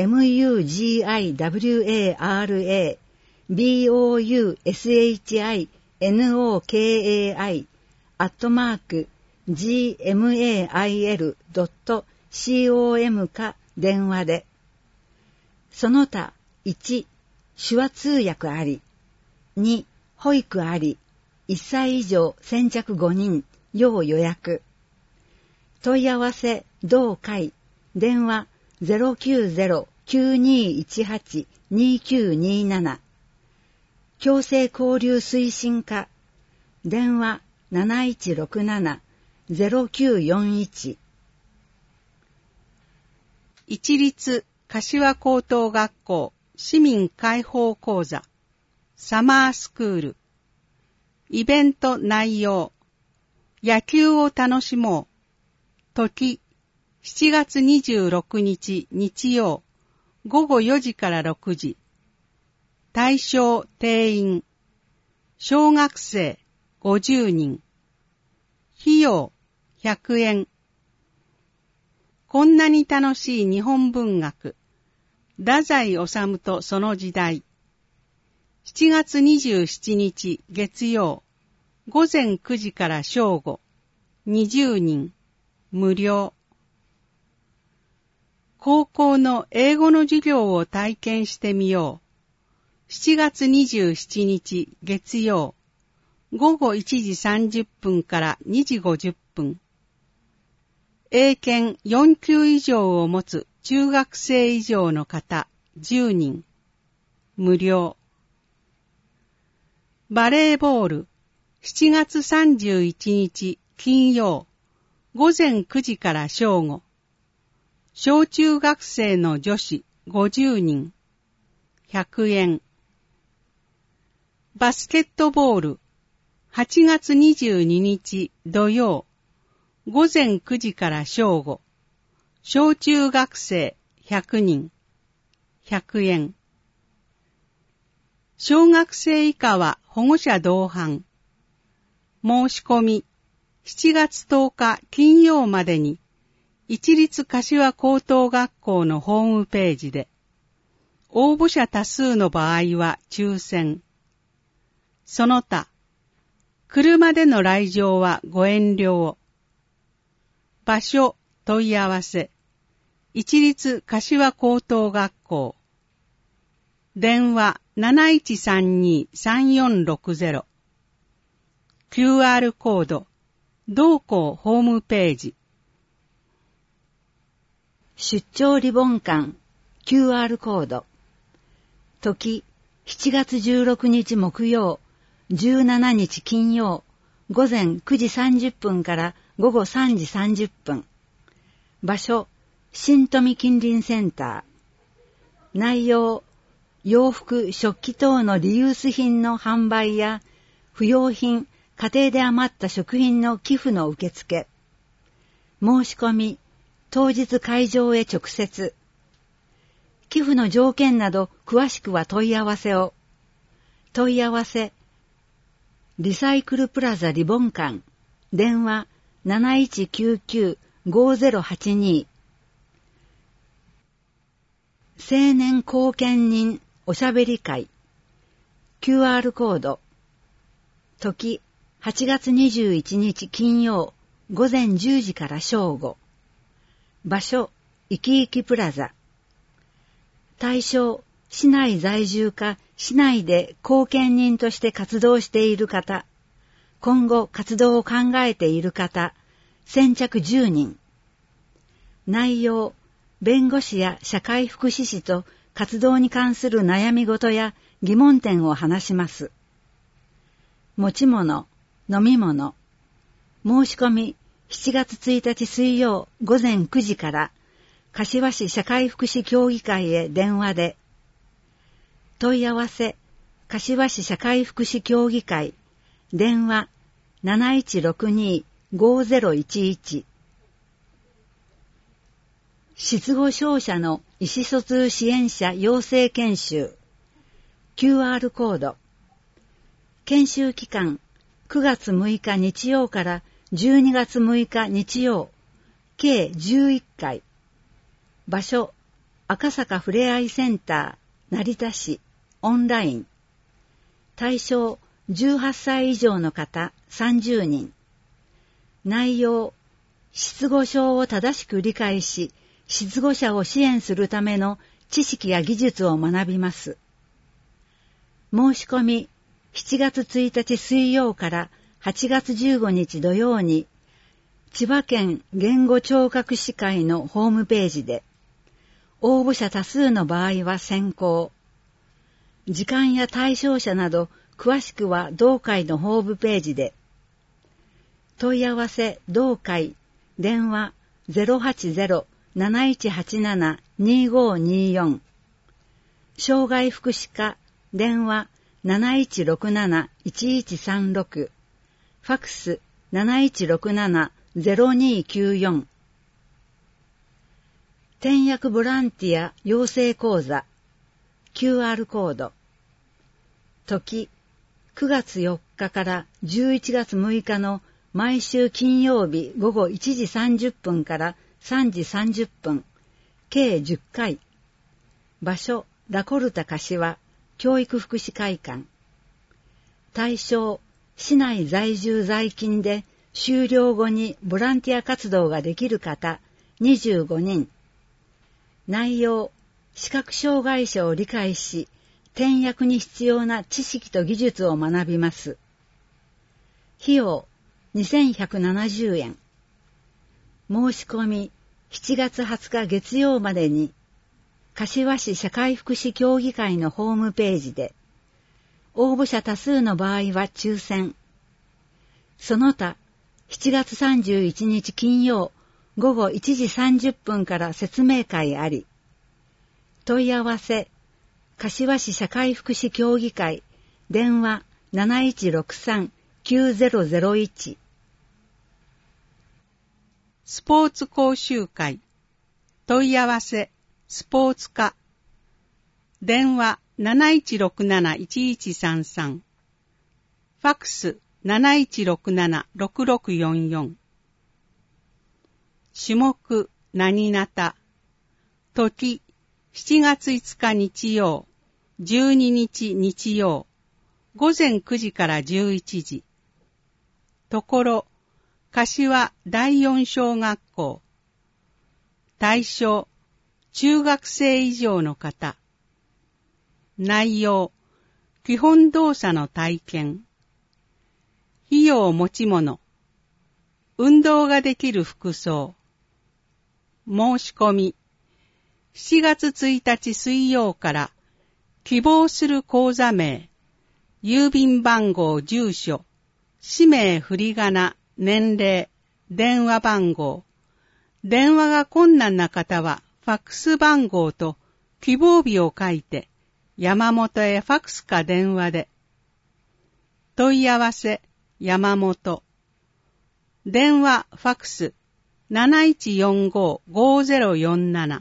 mugiwashikaNOKAI@gmail.com か電話でその他1手話通訳あり2保育あり1歳以上先着5人要予約問い合わせ同会電話 090-9218-2927 共生交流推進課電話 7167-0941 一律柏高等学校市民開放講座サマースクールイベント内容野球を楽しもう時7月26日日曜午後4時から6時対象定員小学生50人費用100円こんなに楽しい日本文学太宰治とその時代7月27日月曜午前9時から正午20人無料高校の英語の授業を体験してみよう7月27日月曜午後1時30分から2時50分英検4級以上を持つ中学生以上の方10人無料バレーボール7月31日金曜午前9時から正午小中学生の女子50人100円バスケットボール8月22日土曜午前9時から正午小中学生100人100円小学生以下は保護者同伴申し込み7月10日金曜までに一律柏高等学校のホームページで応募者多数の場合は抽選その他車での来場はご遠慮を。場所、問い合わせ。一律柏高等学校。電話 7132-3460。QR コード。同校ホームページ。 出張リボン館 QR コード。時7月16日木曜、17日金曜、午前9時30分から午後3時30分。場所、新富近隣センター。内容、洋服、食器等のリユース品の販売や、不用品、家庭で余った食品の寄付の受付。申し込み、当日会場へ直接。寄付の条件など詳しくは問い合わせを。問い合わせ。リサイクルプラザリボン館。電話 7199-5082。青年後見人おしゃべり会。QR コード。時8月21日金曜午前10時から正午。場所、いきいきプラザ。対象、市内在住か市内で後見人として活動している方、今後活動を考えている方、先着10人。内容、弁護士や社会福祉士と活動に関する悩み事や疑問点を話します。持ち物、飲み物。申し込み、7月1日水曜午前9時から柏市社会福祉協議会へ電話で。問い合わせ、柏市社会福祉協議会、電話 7162-5011。失語症者の意思疎通支援者養成研修。QR コード。研修期間、9月6日日曜から12月6日日曜、計11回。場所、赤坂ふれあいセンター、成田市、オンライン。対象、18歳以上の方30人。内容、失語症を正しく理解し、失語者を支援するための知識や技術を学びます。申し込み、7月1日水曜から8月15日土曜に、千葉県言語聴覚士会のホームページで、応募者多数の場合は先行。時間や対象者など詳しくは同会のホームページで。問い合わせ同会、電話 080-7187-2524。障害福祉課、電話 7167-1136。ファクス 7167-0294。転訳ボランティア養成講座 QR コード。時9月4日から11月6日の毎週金曜日午後1時30分から3時30分、計10回。場所、ラコルタ柏教育福祉会館。対象、市内在住在勤で終了後にボランティア活動ができる方25人。内容、視覚障害者を理解し、転訳に必要な知識と技術を学びます。費用、2170円。申し込み、7月20日月曜までに、柏市社会福祉協議会のホームページで、応募者多数の場合は抽選。その他、7月31日金曜、午後1時30分から説明会あり。問い合わせ、柏市社会福祉協議会、電話 7163-9001。 スポーツ講習会。問い合わせ、スポーツ課。電話 7167-1133。ファクス 7167-6644。種目、何なた。時、7月5日日曜、12日日曜、午前9時から11時。 ところ、柏第四小学校。対象、中学生以上の方。内容、基本動作の体験。費用持ち物。運動ができる服装。申し込み。7月1日水曜から希望する講座名、郵便番号、住所、氏名、振り仮名、年齢、電話番号。電話が困難な方はファックス番号と希望日を書いて山本へファックスか電話で。問い合わせ、山本。電話、ファックス、7145-5047。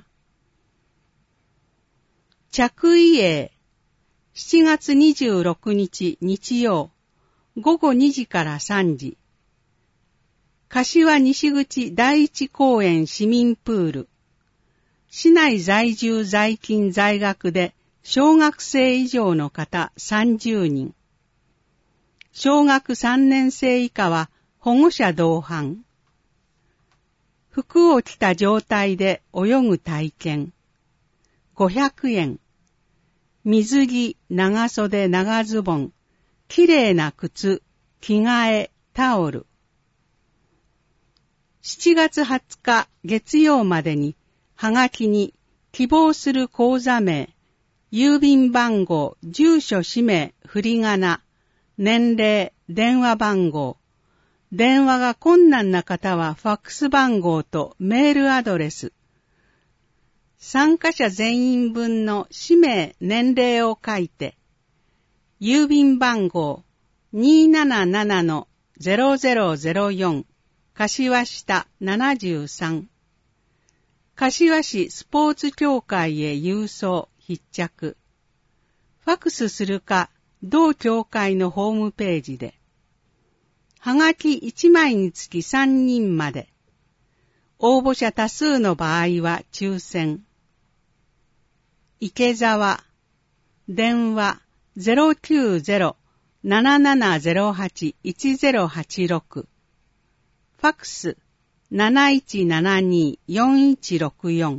着衣営、7月26日日曜、午後2時から3時。柏西口第一公園市民プール。市内在住在勤在学で小学生以上の方30人。小学3年生以下は保護者同伴。服を着た状態で泳ぐ体験。500円。水着、長袖、長ズボン、きれいな靴、着替え、タオル。7月20日月曜までに、はがきに希望する講座名、郵便番号、住所、氏名、振り仮名、年齢、電話番号。電話が困難な方はファックス番号とメールアドレス。参加者全員分の氏名、年齢を書いて、郵便番号 277-0004 柏下73柏市スポーツ協会へ郵送必着。ファックスするか同協会のホームページで。はがき1枚につき3人まで。応募者多数の場合は抽選。池澤、電話 090-7708-1086 ファックス 7172-4164。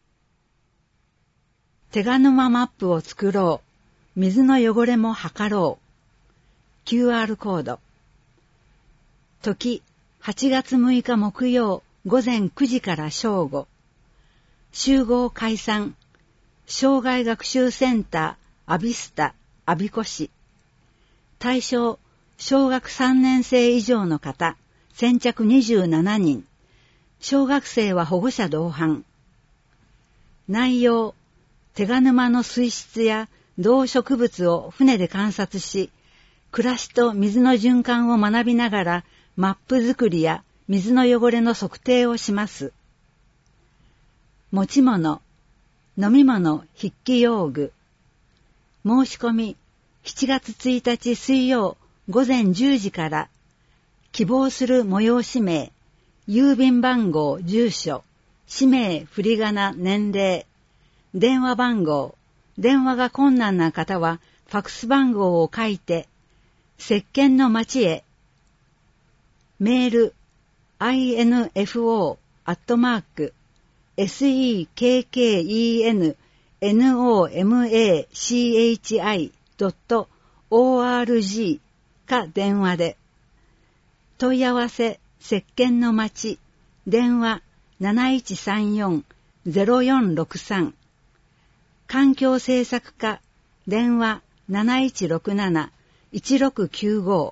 手賀沼マップを作ろう。水の汚れも測ろう。QR コード。時、8月6日木曜午前9時から正午。集合解散。障害学習センター、アビスタ、アビコ市。対象、小学3年生以上の方、先着27人。小学生は保護者同伴。内容、手賀沼の水質や動植物を船で観察し、暮らしと水の循環を学びながら、マップ作りや水の汚れの測定をします。持ち物、飲み物、筆記用具。申し込み、7月1日水曜午前10時から、希望する催し名、郵便番号、住所、氏名、振り仮名、年齢、電話番号、電話が困難な方はファックス番号を書いて、石鹸の町へ、メール、info@sekkenomachi.org か電話で。問い合わせ、石鹸の町、電話7134-0463。環境政策課、電話7167-1695。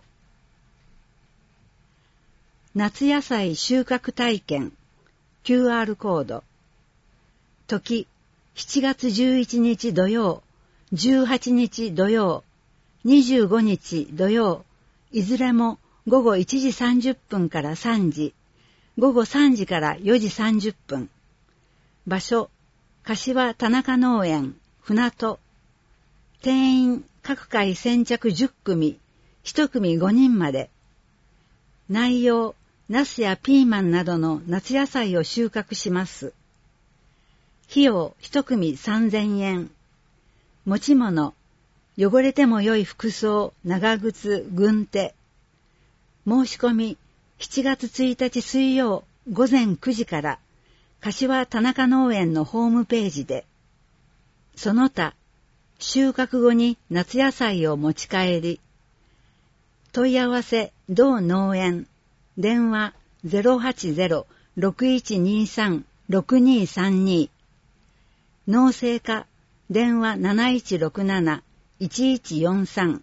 夏野菜収穫体験 QR コード。時、7月11日土曜、18日土曜、25日土曜、いずれも午後1時30分から3時、午後3時から4時30分。場所、柏田中農園、船戸。定員各回先着10組、1組5人まで。内容、ナスやピーマンなどの夏野菜を収穫します。費用1組3000円。持ち物、汚れても良い服装、長靴、軍手。 申し込み7月1日水曜午前9時から柏田中農園のホームページで、その他収穫後に夏野菜を持ち帰り、問い合わせ同農園、電話 080-6123-6232、農政課電話 7167-1143。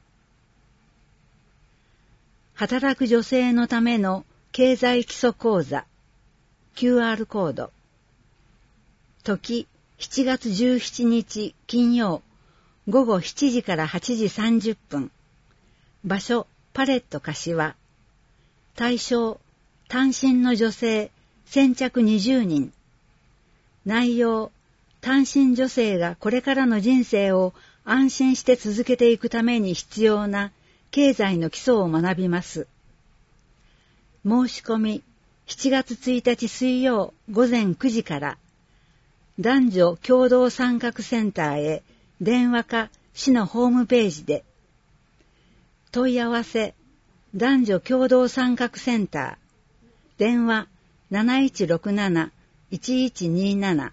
働く女性のための経済基礎講座 QR コード。時7月17日金曜午後7時から8時30分。場所パレット柏。対象単身の女性先着20人。内容単身女性がこれからの人生を安心して続けていくために必要な経済の基礎を学びます。申し込み7月1日水曜午前9時から男女共同参画センターへ電話か市のホームページで。問い合わせ男女共同参画センター電話 7167-1127。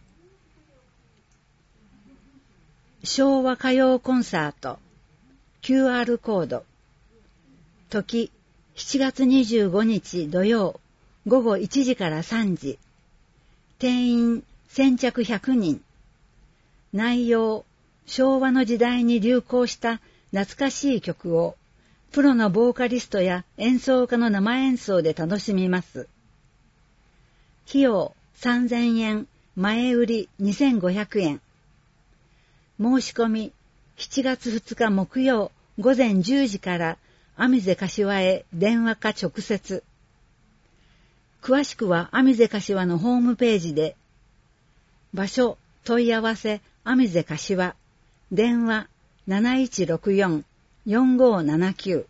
昭和歌謡コンサート QR コード。時7月25日土曜午後1時から3時。定員先着100人。内容昭和の時代に流行した懐かしい曲をプロのボーカリストや演奏家の生演奏で楽しみます。費用3000円、前売り2500円。申し込み7月2日木曜午前10時からアミゼ柏へ電話か直接。詳しくはアミゼ柏のホームページで。場所問い合わせアミゼ柏電話 7164-4579。